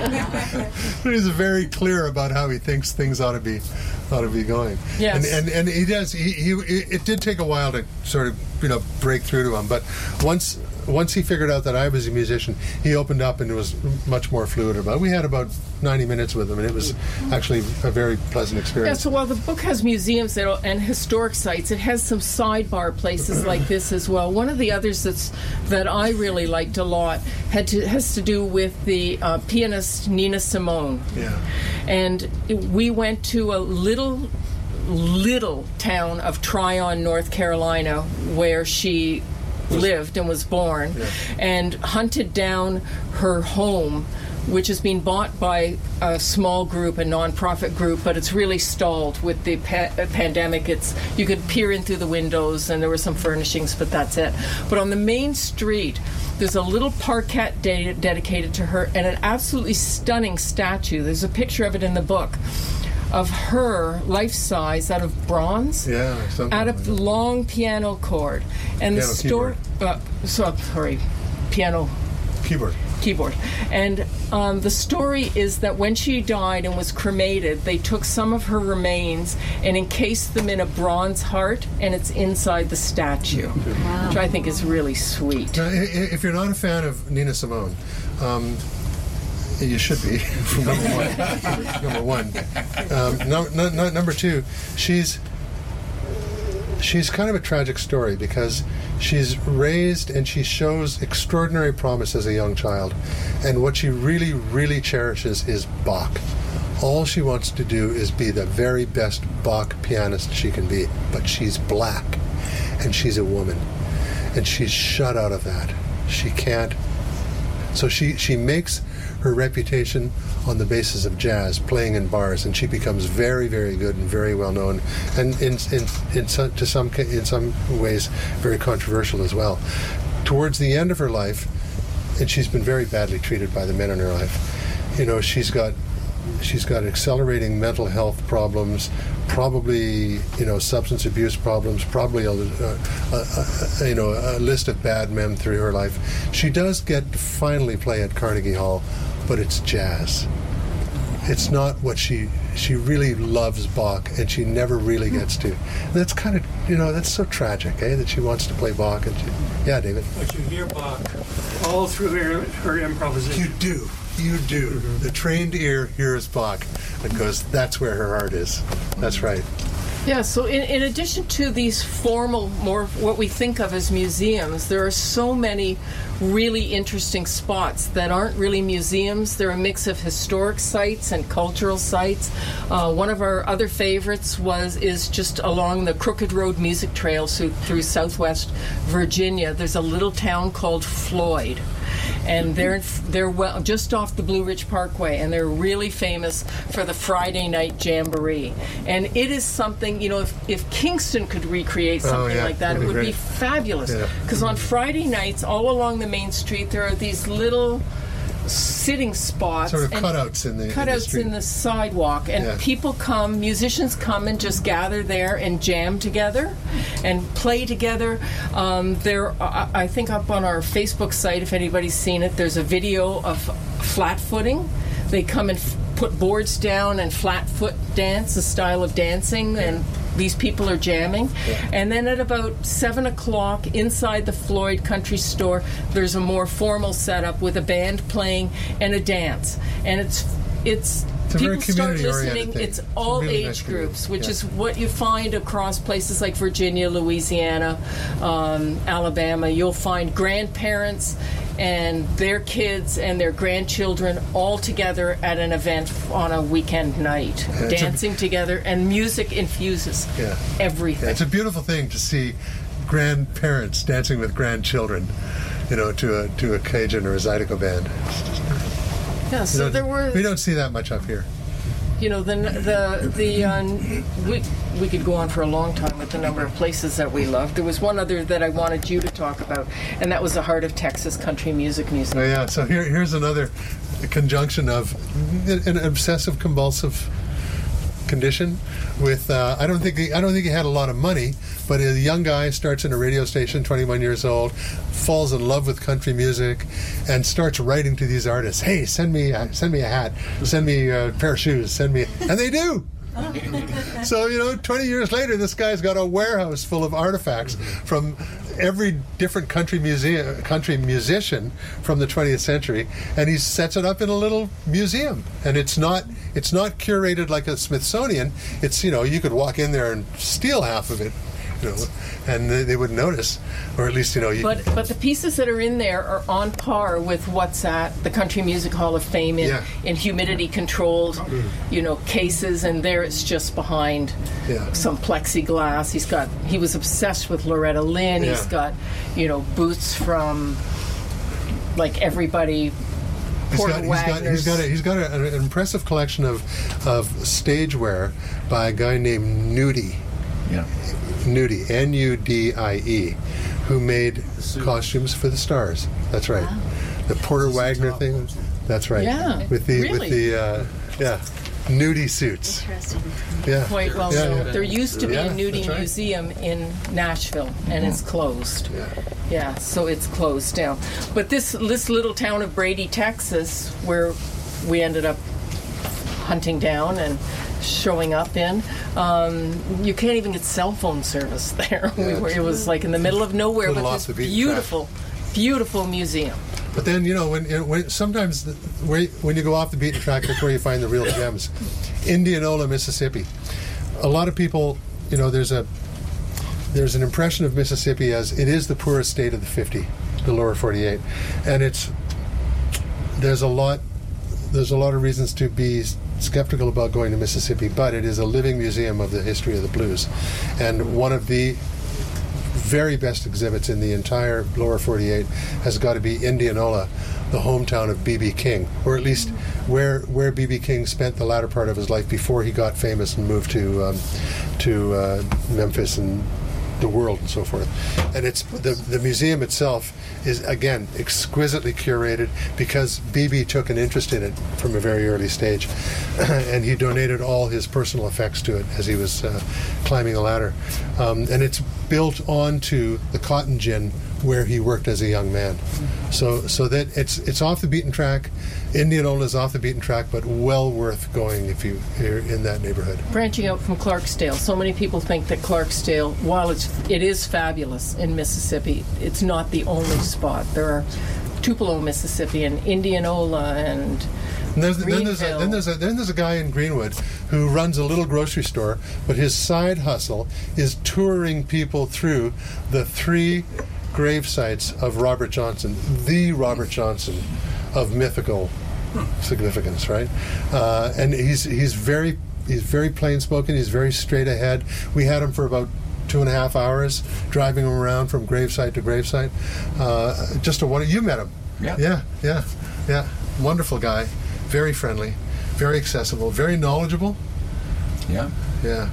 He's very clear about how he thinks things ought to be ought to be going. Yes. And, and and he does. He, he it did take a while to sort of, you know, break through to him, but once once he figured out that I was a musician, he opened up and it was much more fluid about it. We had about ninety minutes with him, and it was actually a very pleasant Yeah, experience. so while the book has museums that'll, and historic sites, it has some sidebar places like this as well. One of the others that's that I really liked a lot had to has to do with the uh, pianist Nina Simone. Yeah. And we went to a little little town of Tryon, North Carolina, where she lived and was born, Yeah. and hunted down her home which is being bought by a small group, a non-profit group, but it's really stalled with the pa- pandemic. It's you could peer in through the windows, and there were some furnishings, but that's it. But on the main street, there's a little parquet de- dedicated to her, and an absolutely stunning statue. There's a picture of it in the book, of her life-size out of bronze, Yeah, something out like of that. long piano cord. And the Piano story, uh, so, sorry, piano Keyboard. keyboard. And um, the story is that when she died and was cremated, they took some of her remains and encased them in a bronze heart, and it's inside the statue, which I think is really sweet. Now, i- i- if you're not a fan of Nina Simone, um, you should be. number one. number one. Um, no, no, no, number two, she's she's kind of a tragic story because she's raised and she shows extraordinary promise as a young child, and what she really, really cherishes is Bach. All she wants to do is be the very best Bach pianist she can be, but she's black, and she's a woman, and she's shut out of that. She can't. So she, she makes her reputation on the basis of jazz, playing in bars, and she becomes very, very good and very well known, and in in, in some, to some ca- in some ways very controversial as well. Towards the end of her life, and she's been very badly treated by the men in her life. You know, she's got she's got accelerating mental health problems, probably you know substance abuse problems, probably a, a, a, a you know a list of bad men through her life. She does get to finally play at Carnegie Hall, but it's jazz. It's not what she she really loves Bach, and she never really gets to. And that's kind of you know that's so tragic, eh? That she wants to play Bach, and she, yeah, David. But you hear Bach all through her, her improvisation. You do. You do. Mm-hmm. The trained ear hears Bach and goes, that's where her heart is. That's right. Yeah, so in, in addition to these formal, more what we think of as museums, there are so many really interesting spots that aren't really museums. They're a mix of historic sites and cultural sites. Uh, one of our other favorites was is just along the Crooked Road Music Trail through, through southwest Virginia. There's a little town called Floyd. And they're they're well, just off the Blue Ridge Parkway, and they're really famous for the Friday night jamboree. And it is something, you know, if, if Kingston could recreate something oh, yeah. like that, That'd it would be be great. fabulous. Because Yeah. on Friday nights, all along the main street, there are these little sitting spots, Sort of and cutouts in the in the cutouts street. in the sidewalk, and Yeah. people come, musicians come and just gather there and jam together and play together. Um, there, I I think up on our Facebook site, if anybody's seen it, there's a video of flat footing. They come and f- put boards down and flat foot dance, a style of dancing, and these people are jamming. And then at about seven o'clock inside the Floyd Country Store, there's a more formal setup with a band playing and a dance. And it's it's It's a very people start community-oriented listening. thing. It's It's a all really age nice community. groups, which Yeah. is what you find across places like Virginia, Louisiana, um, Alabama. You'll find grandparents and their kids and their grandchildren all together at an event on a weekend night, Yeah, it's a- dancing together, and music infuses Yeah. everything. Yeah, it's a beautiful thing to see grandparents dancing with grandchildren, you know, to a to a Cajun or a Zydeco band. Yeah, You so don't- there were, we don't see that much up here. you know, the the the um, we we could go on for a long time with the number of places that we love. There was one other that I wanted you to talk about, and that was the Heart of Texas Country Music Museum. Oh, yeah, so here here's another conjunction of an obsessive compulsive condition with uh, I don't think he, I don't think he had a lot of money, but a young guy starts in a radio station, twenty-one years old, falls in love with country music, and starts writing to these artists. Hey, send me uh, send me a hat, send me a pair of shoes, send me, and they do. So, you know, twenty years later, this guy's got a warehouse full of artifacts from every different country museum, country musician from the twentieth century, and he sets it up in a little museum. And it's not it's not curated like a Smithsonian. It's, you know, you could walk in there and steal half of it, you know, and they, they wouldn't notice, or at least, you know, you, But but the pieces that are in there are on par with what's at the Country Music Hall of Fame in, Yeah. in humidity controlled, you know, cases, and there it's just behind Yeah. some plexiglass. He's got he was obsessed with Loretta Lynn. He's Yeah. got, you know, boots from like everybody He's Porter got, he's got, Wagner's. he's got, a, he's got a, an impressive collection of of stageware by a guy named Nudie. Yeah. Nudie, N U D I E, who made costumes for the stars. That's right. Wow. The Porter Wagner thing. That's right. Yeah, With the really? with the uh, yeah, nudie suits. Interesting. Yeah. Quite well Yeah, known. yeah. There used to be Yeah, a nudie that's right. museum in Nashville, and it's closed. Yeah. Yeah, so it's closed down. But this this little town of Brady, Texas, where we ended up hunting down and showing up in, um, you can't even get cell phone service there. we Yeah, were, it was like in the middle of nowhere, Little but off this the beaten beautiful, beautiful museum. But then you know when, when sometimes the, where, when you go off the beaten track, that's where you find the real gems. Indianola, Mississippi. A lot of people, you know, there's a there's an impression of Mississippi as it is the poorest state of the fifty, the lower forty-eight, and it's there's a lot there's a lot of reasons to be skeptical about going to Mississippi, but it is a living museum of the history of the blues, and one of the very best exhibits in the entire lower forty-eight has got to be Indianola, the hometown of B B King, or at least where where B B King spent the latter part of his life before he got famous and moved to um, to uh, Memphis and the world and so forth. And it's the the museum itself is again exquisitely curated because B B took an interest in it from a very early stage, and he donated all his personal effects to it as he was uh, climbing the ladder. Um, and it's built onto the cotton gin where he worked as a young man. So so that it's it's off the beaten track. Indianola is off the beaten track, but well worth going if you, you're in that neighborhood. Branching out from Clarksdale, so many people think that Clarksdale, while it's it is fabulous in Mississippi, it's not the only spot. There are Tupelo, Mississippi, and Indianola, and And there's, then, there's a, Greenville. then, there's a, then there's a guy in Greenwood who runs a little grocery store, but his side hustle is touring people through the three grave sites of Robert Johnson, the Robert Johnson of mythical significance, right? Uh, and he's he's very he's very plain spoken. He's very straight ahead. We had him for about two and a half hours, driving him around from gravesite to gravesite. Uh, just a wonder. You met him? Yeah. Yeah, yeah, yeah. Wonderful guy. Very friendly, very accessible, very knowledgeable. Yeah. Yeah.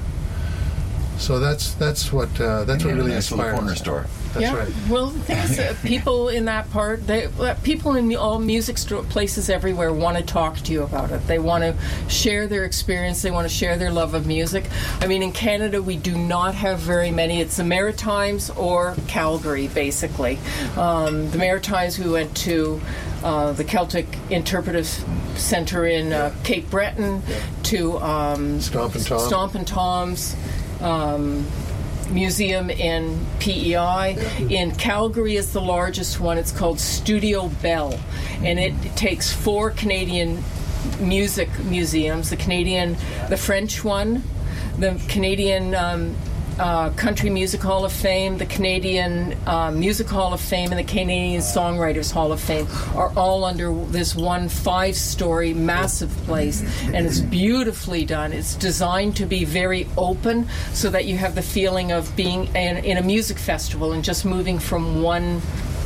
So that's that's what uh, that's And what really nice little inspired corner us. store. That's yeah. right. Well, the thing is, uh, people in that part, they, uh, people in all music sto- places everywhere want to talk to you about it. They want to share their experience. They want to share their love of music. I mean, in Canada, we do not have very many. It's the Maritimes or Calgary, basically. Um, the Maritimes, we went to uh, the Celtic Interpretive Center in uh, Cape Breton, to um, Stomp and Tom. Stomp and Tom's. Um, museum in P E I. In Calgary is the largest one. It's called Studio Bell, and it takes four Canadian music museums: the Canadian, the French one, the Canadian um, uh, Country Music Hall of Fame, the Canadian uh, Music Hall of Fame, and the Canadian Songwriters Hall of Fame are all under this one five-story massive place, and it's beautifully done. It's designed to be very open so that you have the feeling of being in, in a music festival and just moving from one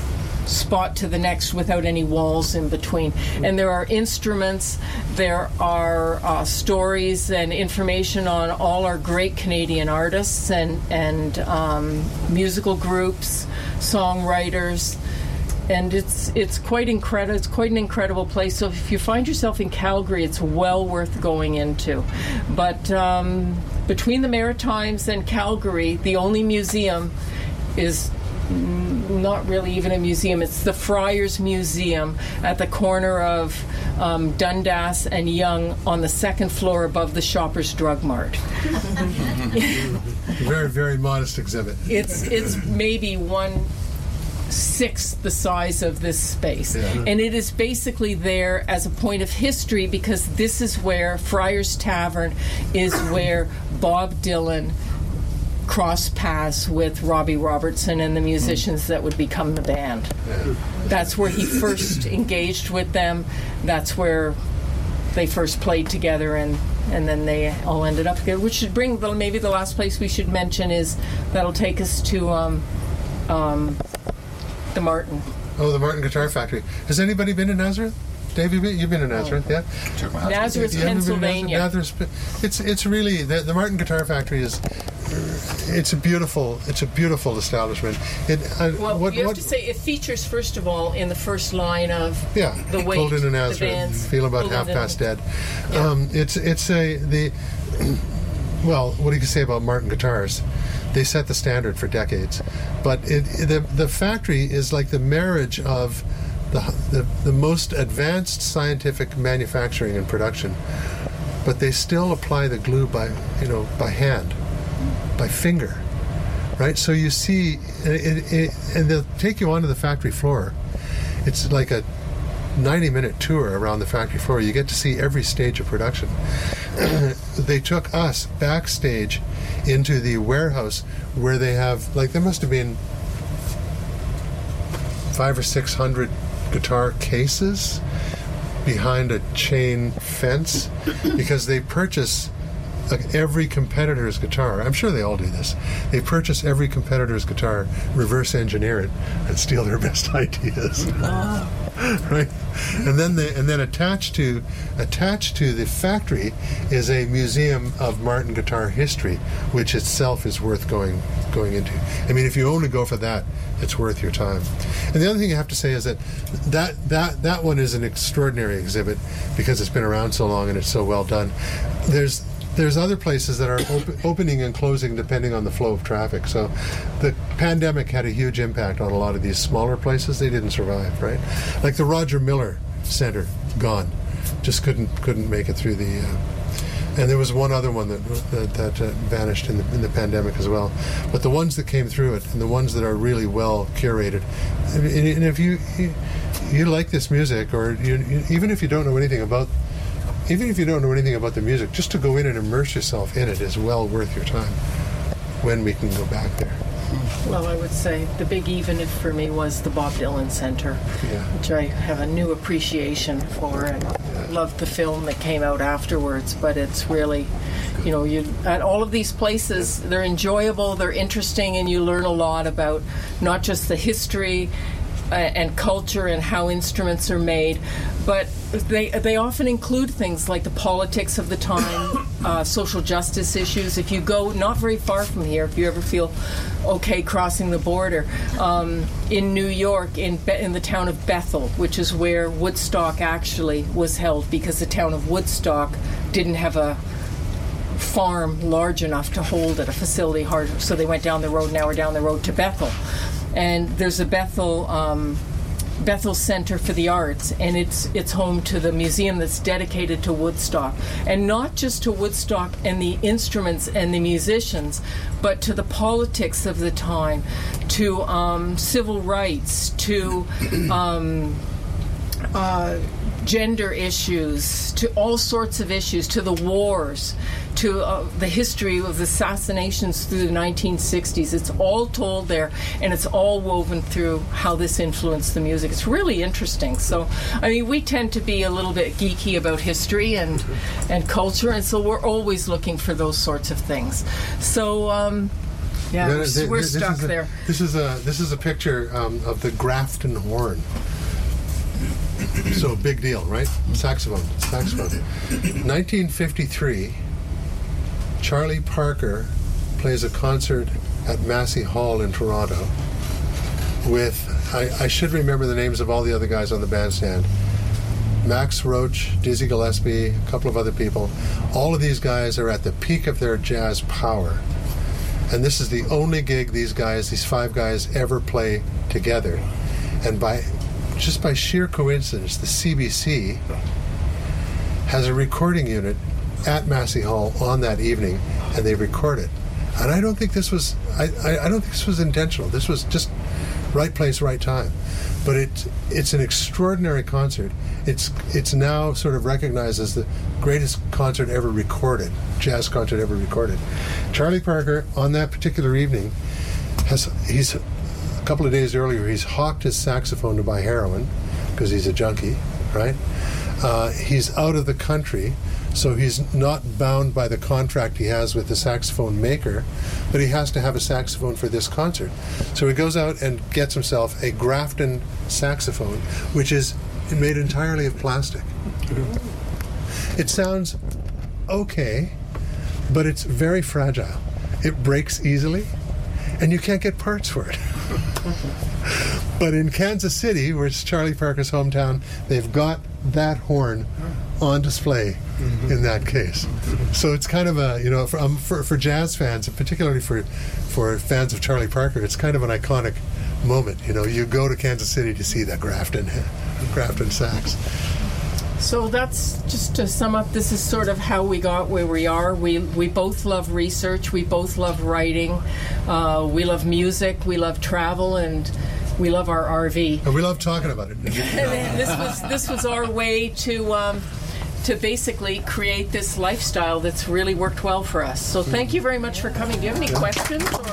spot to the next without any walls in between. And there are instruments, there are uh, stories and information on all our great Canadian artists and, and um, musical groups, songwriters. And it's it's quite incredible. It's quite an incredible place. So if you find yourself in Calgary, it's well worth going into. But um, between the Maritimes and Calgary, the only museum is not really even a museum. It's the Friars Museum at the corner of um, Dundas and Yonge on the second floor above the Shoppers Drug Mart. Very, very modest exhibit. It's it's maybe one sixth the size of this space. Yeah. And it is basically there as a point of history because this is where Friars Tavern is where Bob Dylan crossed paths with Robbie Robertson and the musicians that would become the band. Yeah. That's where he first engaged with them. That's where they first played together, and and then they all ended up together. Which should bring, well, maybe the last place we should mention is that'll take us to um, um, the Martin. Oh, the Martin Guitar Factory. Has anybody been to Nazareth? Dave, you've been, you've been to Nazareth, yeah? Took my husband. Nazareth, You haven't been to Pennsylvania. Nazareth? Nazareth, it's it's really the, the Martin Guitar Factory is it's a beautiful it's a beautiful establishment. It uh, Well, what, you have what, to say it features first of all in the first line of yeah, the weight, Golden and the Nazareth, bands, feel about Golden half and- past dead. Yeah. Um, it's it's a the well, what do you say about Martin guitars? They set the standard for decades, but it, the the factory is like the marriage of the, the the most advanced scientific manufacturing and production, but they still apply the glue by you know by hand, by finger, right? So you see, it, it, and they'll take you onto the factory floor. It's like a ninety minute tour around the factory floor. You get to see every stage of production. They took us backstage into the warehouse where they have, like, there must have been five or six hundred guitar cases behind a chain fence because they purchase like every competitor's guitar. I'm sure they all do this. They purchase every competitor's guitar, reverse engineer it, and steal their best ideas. Right, and then they, and then attached to attached to the factory is a museum of Martin guitar history, which itself is worth going going into. I mean, if you only go for that, it's worth your time. And the other thing you have to say is that that that that one is an extraordinary exhibit because it's been around so long and it's so well done. There's There's other places that are op- opening and closing depending on the flow of traffic. So the pandemic had a huge impact on a lot of these smaller places. They didn't survive, right? Like the Roger Miller Center, gone. Just couldn't couldn't make it through the... Uh, and there was one other one that that, that uh, vanished in the, in the pandemic as well. But the ones that came through it, and the ones that are really well curated, and, and if you, you you like this music, or you, you, even if you don't know anything about Even if you don't know anything about the music, just to go in and immerse yourself in it is well worth your time when we can go back there. Well, I would say the big even if for me was the Bob Dylan Center, Yeah. which I have a new appreciation for, and loved the film that came out afterwards. But it's really, you know, you at all of these places, they're enjoyable, they're interesting, and you learn a lot about not just the history uh, and culture and how instruments are made, but they they often include things like the politics of the time, uh, social justice issues. If you go not very far from here, if you ever feel okay crossing the border, um, in New York, in Be- in the town of Bethel, which is where Woodstock actually was held, because the town of Woodstock didn't have a farm large enough to hold it, a facility hard, so they went down the road. Now we're down the road to Bethel, and there's a Bethel um, Bethel Center for the Arts, and it's it's home to the museum that's dedicated to Woodstock, and not just to Woodstock and the instruments and the musicians, but to the politics of the time, to um, civil rights, to um, uh, gender issues, to all sorts of issues, to the wars, to uh, the history of assassinations through the nineteen sixties. It's all told there, and it's all woven through how this influenced the music. It's really interesting. So, I mean, we tend to be a little bit geeky about history and and culture, and so we're always looking for those sorts of things. So, um, yeah, Then, we're, th- we're this stuck is a, there. This is a this is a picture um, of the Grafton horn. So big deal, right? Saxophone, saxophone. nineteen fifty-three. Charlie Parker plays a concert at Massey Hall in Toronto with, I, I should remember the names of all the other guys on the bandstand. Max Roach, Dizzy Gillespie, a couple of other people. All of these guys are at the peak of their jazz power. And this is the only gig these guys, these five guys, ever play together. And by just by sheer coincidence, the C B C has a recording unit at Massey Hall on that evening, and they record it. And I don't think this was I, I, I don't think this was intentional. This was just right place, right time. But it it's an extraordinary concert. It's it's now sort of recognized as the greatest concert ever recorded, jazz concert ever recorded. Charlie Parker, on that particular evening, has he's a couple of days earlier he's hawked his saxophone to buy heroin because he's a junkie, right? Uh, he's out of the country, so he's not bound by the contract he has with the saxophone maker, but he has to have a saxophone for this concert. So he goes out and gets himself a Grafton saxophone, which is made entirely of plastic. It sounds okay, but it's very fragile. It breaks easily, and you can't get parts for it. But in Kansas City, where it's Charlie Parker's hometown, they've got that horn on display mm-hmm. in that case. So it's kind of a, you know, for, um, for, for jazz fans, and particularly for for fans of Charlie Parker, it's kind of an iconic moment. You know, you go to Kansas City to see that Grafton, Grafton sax. So that's, just to sum up, this is sort of how we got where we are. We we both love research. We both love writing. Uh, we love music. We love travel, and we love our R V. And we love talking about it. And this was this was our way to um, to basically create this lifestyle that's really worked well for us. So thank you very much for coming. Do you have any yeah. questions? Or?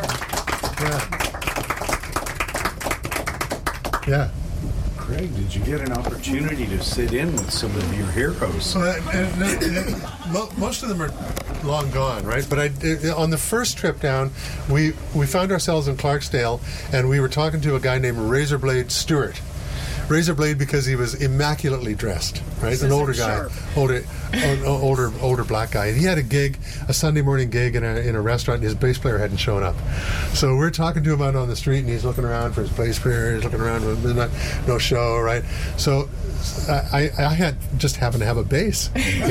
Yeah. Yeah. Craig, did you get an opportunity to sit in with some of your heroes? Well, uh, uh, most of them are long gone, right? But I, uh, on the first trip down, we we found ourselves in Clarksdale, and we were talking to a guy named Razorblade Stewart. Razorblade because he was immaculately dressed, right? An older guy, older, older, older black guy. And he had a gig, a Sunday morning gig in a in a restaurant, and his bass player hadn't shown up. So we're talking to him out on the street, and he's looking around for his bass player. He's looking around, there's not, no show, right? So I, I had just happened to have a bass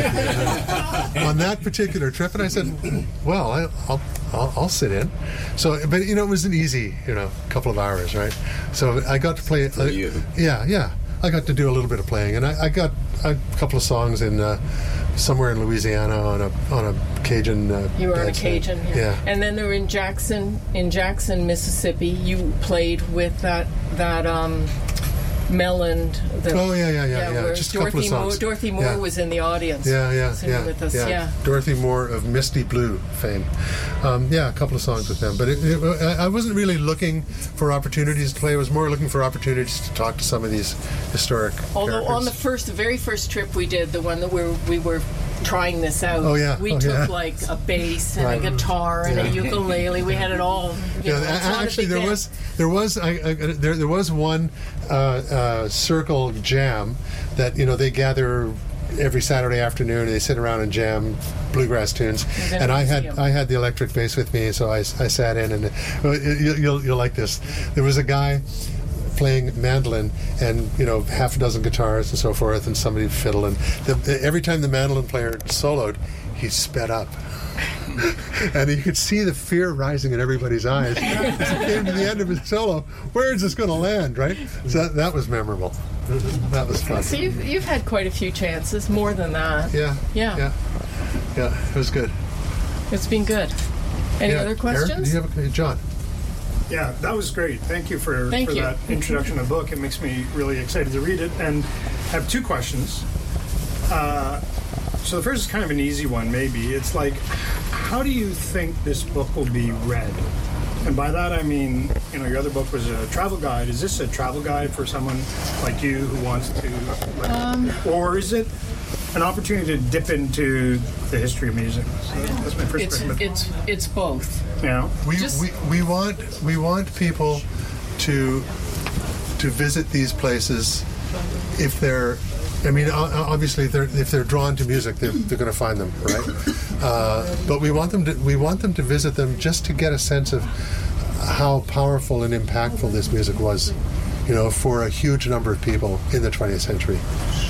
on that particular trip, and I said, "Well, I, I'll." I'll, I'll sit in." So, but you know, it was an easy, you know, couple of hours, right? So I got to play. For you. Yeah, yeah. I got to do a little bit of playing, and I, I got a couple of songs in uh, somewhere in Louisiana on a on a Cajun. Uh, you were on a Cajun, yeah. yeah. And then they were in Jackson, in Jackson, Mississippi. You played with that that. Um, Melland. The, oh yeah, yeah, yeah, yeah. Just a couple of Dorothy songs. Moore, Dorothy Moore yeah. was in the audience. Yeah, yeah, singing yeah, with us. yeah. yeah. Dorothy Moore of Misty Blue fame. Um, yeah, a couple of songs with them. But it, it, I wasn't really looking for opportunities to play. I was more looking for opportunities to talk to some of these historic. Although characters. on the first, the very first trip we did, the one that we were, we were trying this out. Oh yeah. We oh, took yeah. like a bass and right. a guitar and yeah. a ukulele. We had it all. You Yeah, know, it's not actually, a big there band. was there was I, I, there there was one uh, uh, circle jam that you know they gather every Saturday afternoon and they sit around and jam bluegrass tunes. And I had I had the electric bass with me, so I, I sat in and uh, you, you'll you'll like this. There was a guy playing mandolin and you know half a dozen guitars and so forth, and somebody fiddle, and the, every time the mandolin player soloed, he sped up. And you could see the fear rising in everybody's eyes as he came to the end of his solo. Where is this going to land, right? So that, that was memorable. That was fun. So you've, you've had quite a few chances, more than that. Yeah. Yeah. Yeah. Yeah. It was good. It's been good. Any yeah. other questions? Eric, do you have a, John? Yeah, that was great. Thank you for, Thank for you. that introduction to the book. It makes me really excited to read it. And I have two questions. Uh, so the first is kind of an easy one, maybe. It's like, how do you think this book will be read? And by that I mean, you know, your other book was a travel guide. Is this a travel guide for someone like you who wants to, like, Um, or is it an opportunity to dip into the history of music? So that's my first It's question. it's it's both. Yeah. We, Just- we we want we want people to to visit these places if they're. I mean, obviously, if they're, if they're drawn to music, they're, they're going to find them, right? Uh, but we want them to we want them to visit them just to get a sense of how powerful and impactful this music was, you know, for a huge number of people in the twentieth century.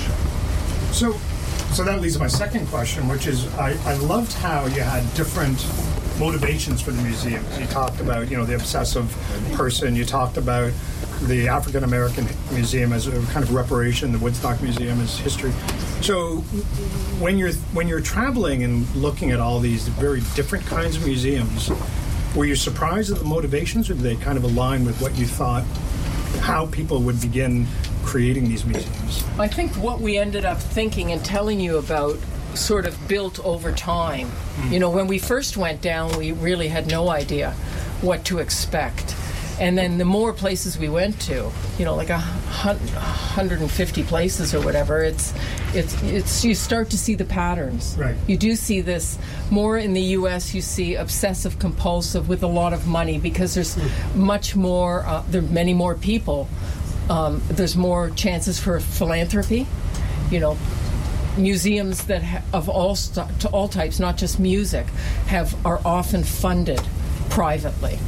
So, so that leads to my second question, which is I, I loved how you had different motivations for the museums. You talked about, you know, the obsessive person. You talked about the African American Museum as a kind of reparation. The Woodstock Museum as history. So, when you're when you're traveling and looking at all these very different kinds of museums, were you surprised at the motivations, or did they kind of align with what you thought, how people would begin creating these museums? I think what we ended up thinking and telling you about sort of built over time. Mm. You know, when we first went down, we really had no idea what to expect. And then the more places we went to, you know, like a hun- one hundred fifty places or whatever, it's, it's, it's, you start to see the patterns. Right. You do see this more in the U S. You see obsessive compulsive with a lot of money because there's much more, uh, there are many more people Um, there's more chances for philanthropy. You know, museums that ha- of all st- to all types, not just music, have are often funded privately.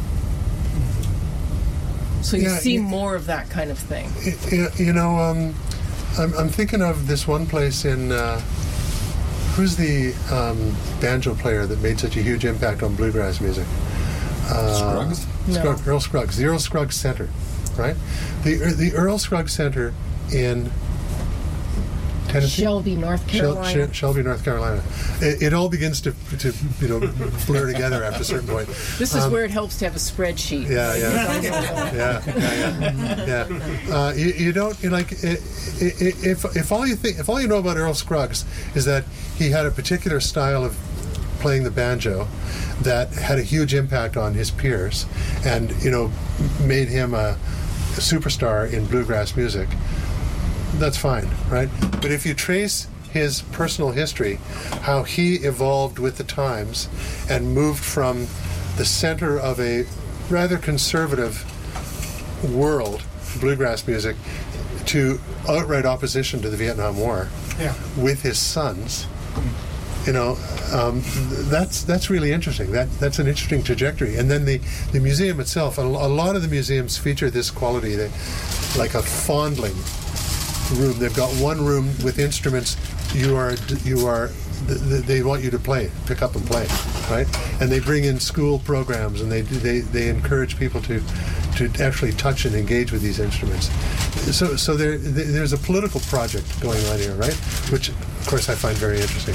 So you Yeah, see you- more of that kind of thing. You, you know, um, I'm, I'm thinking of this one place in. Uh, who's the um, banjo player that made such a huge impact on bluegrass music? Uh, Scruggs? No. Scruggs, Earl Scruggs, the Earl Scruggs Center, right? The the Earl Scruggs Center in Tennessee, Shelby, North Shel- Carolina. Shel- Shelby, North Carolina. It, it all begins to, to you know blur together after a certain point. This is Um, where it helps to have a spreadsheet. Yeah, yeah, yeah, yeah, yeah. yeah. Uh, you, you don't you like i- i- i- if if all you think if all you know about Earl Scruggs is that he had a particular style of playing the banjo that had a huge impact on his peers, and you know made him a, a superstar in bluegrass music. That's fine, right? But if you trace his personal history, how he evolved with the times and moved from the center of a rather conservative world, bluegrass music, to outright opposition to the Vietnam War Yeah. with his sons, you know, um, that's that's really interesting. That that's an interesting trajectory. And then the, the museum itself, a, a lot of the museums feature this quality, they, like a fondling room. They've got one room with instruments you are you are th- th- they want you to play, pick up and play, right? And they bring in school programs, and they they they encourage people to to actually touch and engage with these instruments. So so there there's a political project going on here, right? Which of course I find very interesting.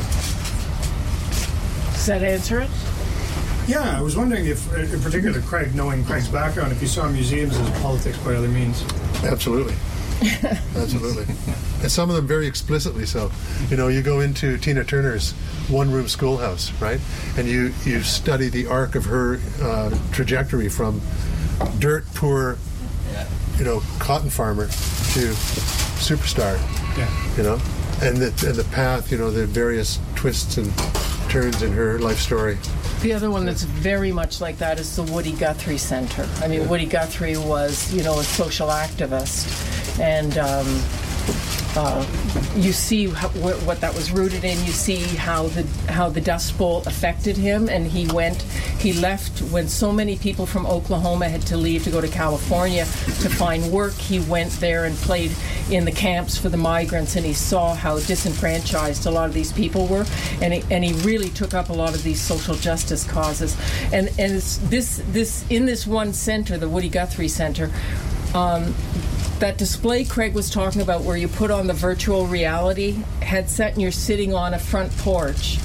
Does that answer it? Yeah, I was wondering if, in particular, Craig, knowing Craig's background, if you saw museums as politics by other means. Absolutely. Absolutely. And some of them very explicitly so. You know, you go into Tina Turner's one-room schoolhouse, right? And you, you study the arc of her uh, trajectory from dirt poor, you know, cotton farmer to superstar, Yeah. you know? And the, and the path, you know, the various twists and turns in her life story. The other one that's very much like that is the Woody Guthrie Center. I mean, Woody Guthrie was, you know, a social activist, and um, uh, you see how, wh- what that was rooted in. You see how the how the Dust Bowl affected him, and he went, he left when so many people from Oklahoma had to leave to go to California to find work. He went there and played in the camps for the migrants, and he saw how disenfranchised a lot of these people were, and he, and he really took up a lot of these social justice causes. And and it's this this in this one center, the Woody Guthrie Center. Um, That display Craig was talking about, where you put on the virtual reality headset and you're sitting on a front porch,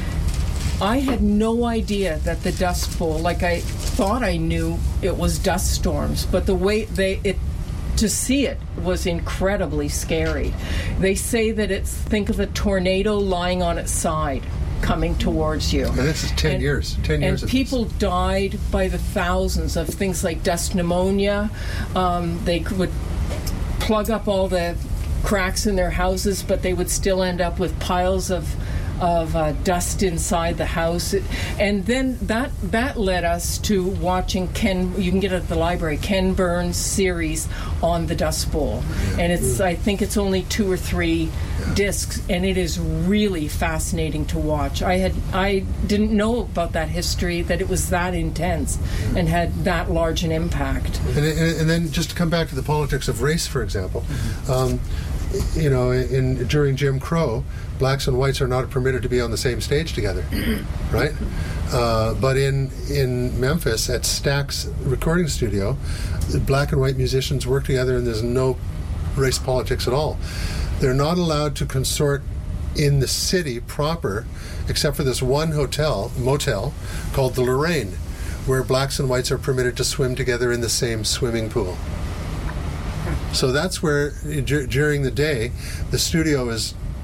I had no idea that the Dust Bowl, like I thought I knew it was dust storms, but the way they it to see it was incredibly scary. They say that it's, think of a tornado lying on its side coming towards you. And this is ten And- years. Ten years. And of people died by the thousands of things like dust pneumonia. Um, they would plug up all the cracks in their houses, but they would still end up with piles of of uh, dust inside the house. And then that that led us to watching Ken, you can get it at the library, Ken Burns' series on the Dust Bowl. And it's, I think it's only two or three discs, and it is really fascinating to watch. I had I didn't know about that history, that it was that intense and had that large an impact. And, and, and then just to come back to the politics of race, for example, um, you know, in during Jim Crow, blacks and whites are not permitted to be on the same stage together, right? Uh, but in in Memphis at Stax recording studio, the black and white musicians work together, and there's no race politics at all. They're not allowed to consort in the city proper, except for this one hotel, motel, called the Lorraine, where blacks and whites are permitted to swim together in the same swimming pool. So that's where, dur- during the day, the studio is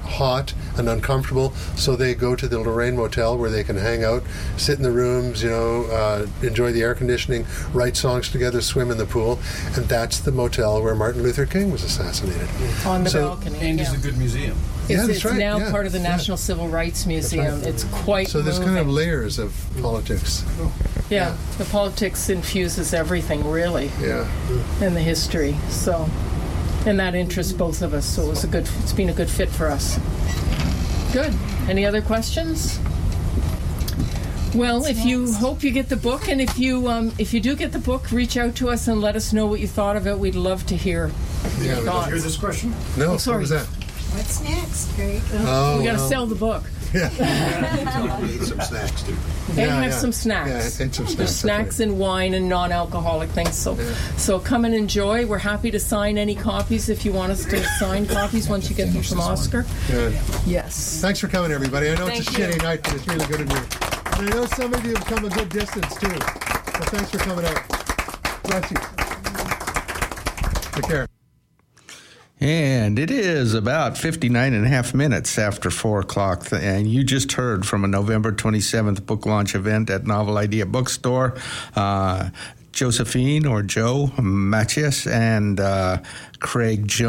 hot and uncomfortable, so they go to the Lorraine Motel where they can hang out, sit in the rooms, you know, uh, enjoy the air conditioning, write songs together, swim in the pool, and that's the motel where Martin Luther King was assassinated. On the So- balcony. And yeah. it's a good museum. It's, Yeah, that's it's right, now yeah, part of the yeah. National Civil Rights Museum. right. It's quite So there's moving. kind of layers of politics. yeah, the politics infuses everything, really, Yeah. in the history. So, and that interests both of us. So it was a good. It's been a good fit for us. Good. Any other questions? Well, if you hope you get the book, and if you um, if you do get the book, reach out to us and let us know what you thought of it. We'd love to hear Yeah, your we thoughts. Hear this question? No, Oh, sorry. what was that? What's next? Great. Oh, We got to well, sell the book Eat some snacks, too. and Yeah, have yeah. some snacks. Yeah, and some snacks, There's that's snacks right. and wine and non-alcoholic things. So, so come and enjoy. We're happy to sign any copies if you want us to sign copies once you get them from Oscar. Good. Yes. Thanks for coming, everybody. I know it's a Thank you. shitty night, but it's really good of you. And I know some of you have come a good distance, too. So thanks for coming out. Bless you. Take care. And it is about fifty-nine and a half minutes after four o'clock. And you just heard from a November twenty-seventh book launch event at Novel Idea Bookstore. Uh, Josephine or Joe Mathias and uh, Craig Jones.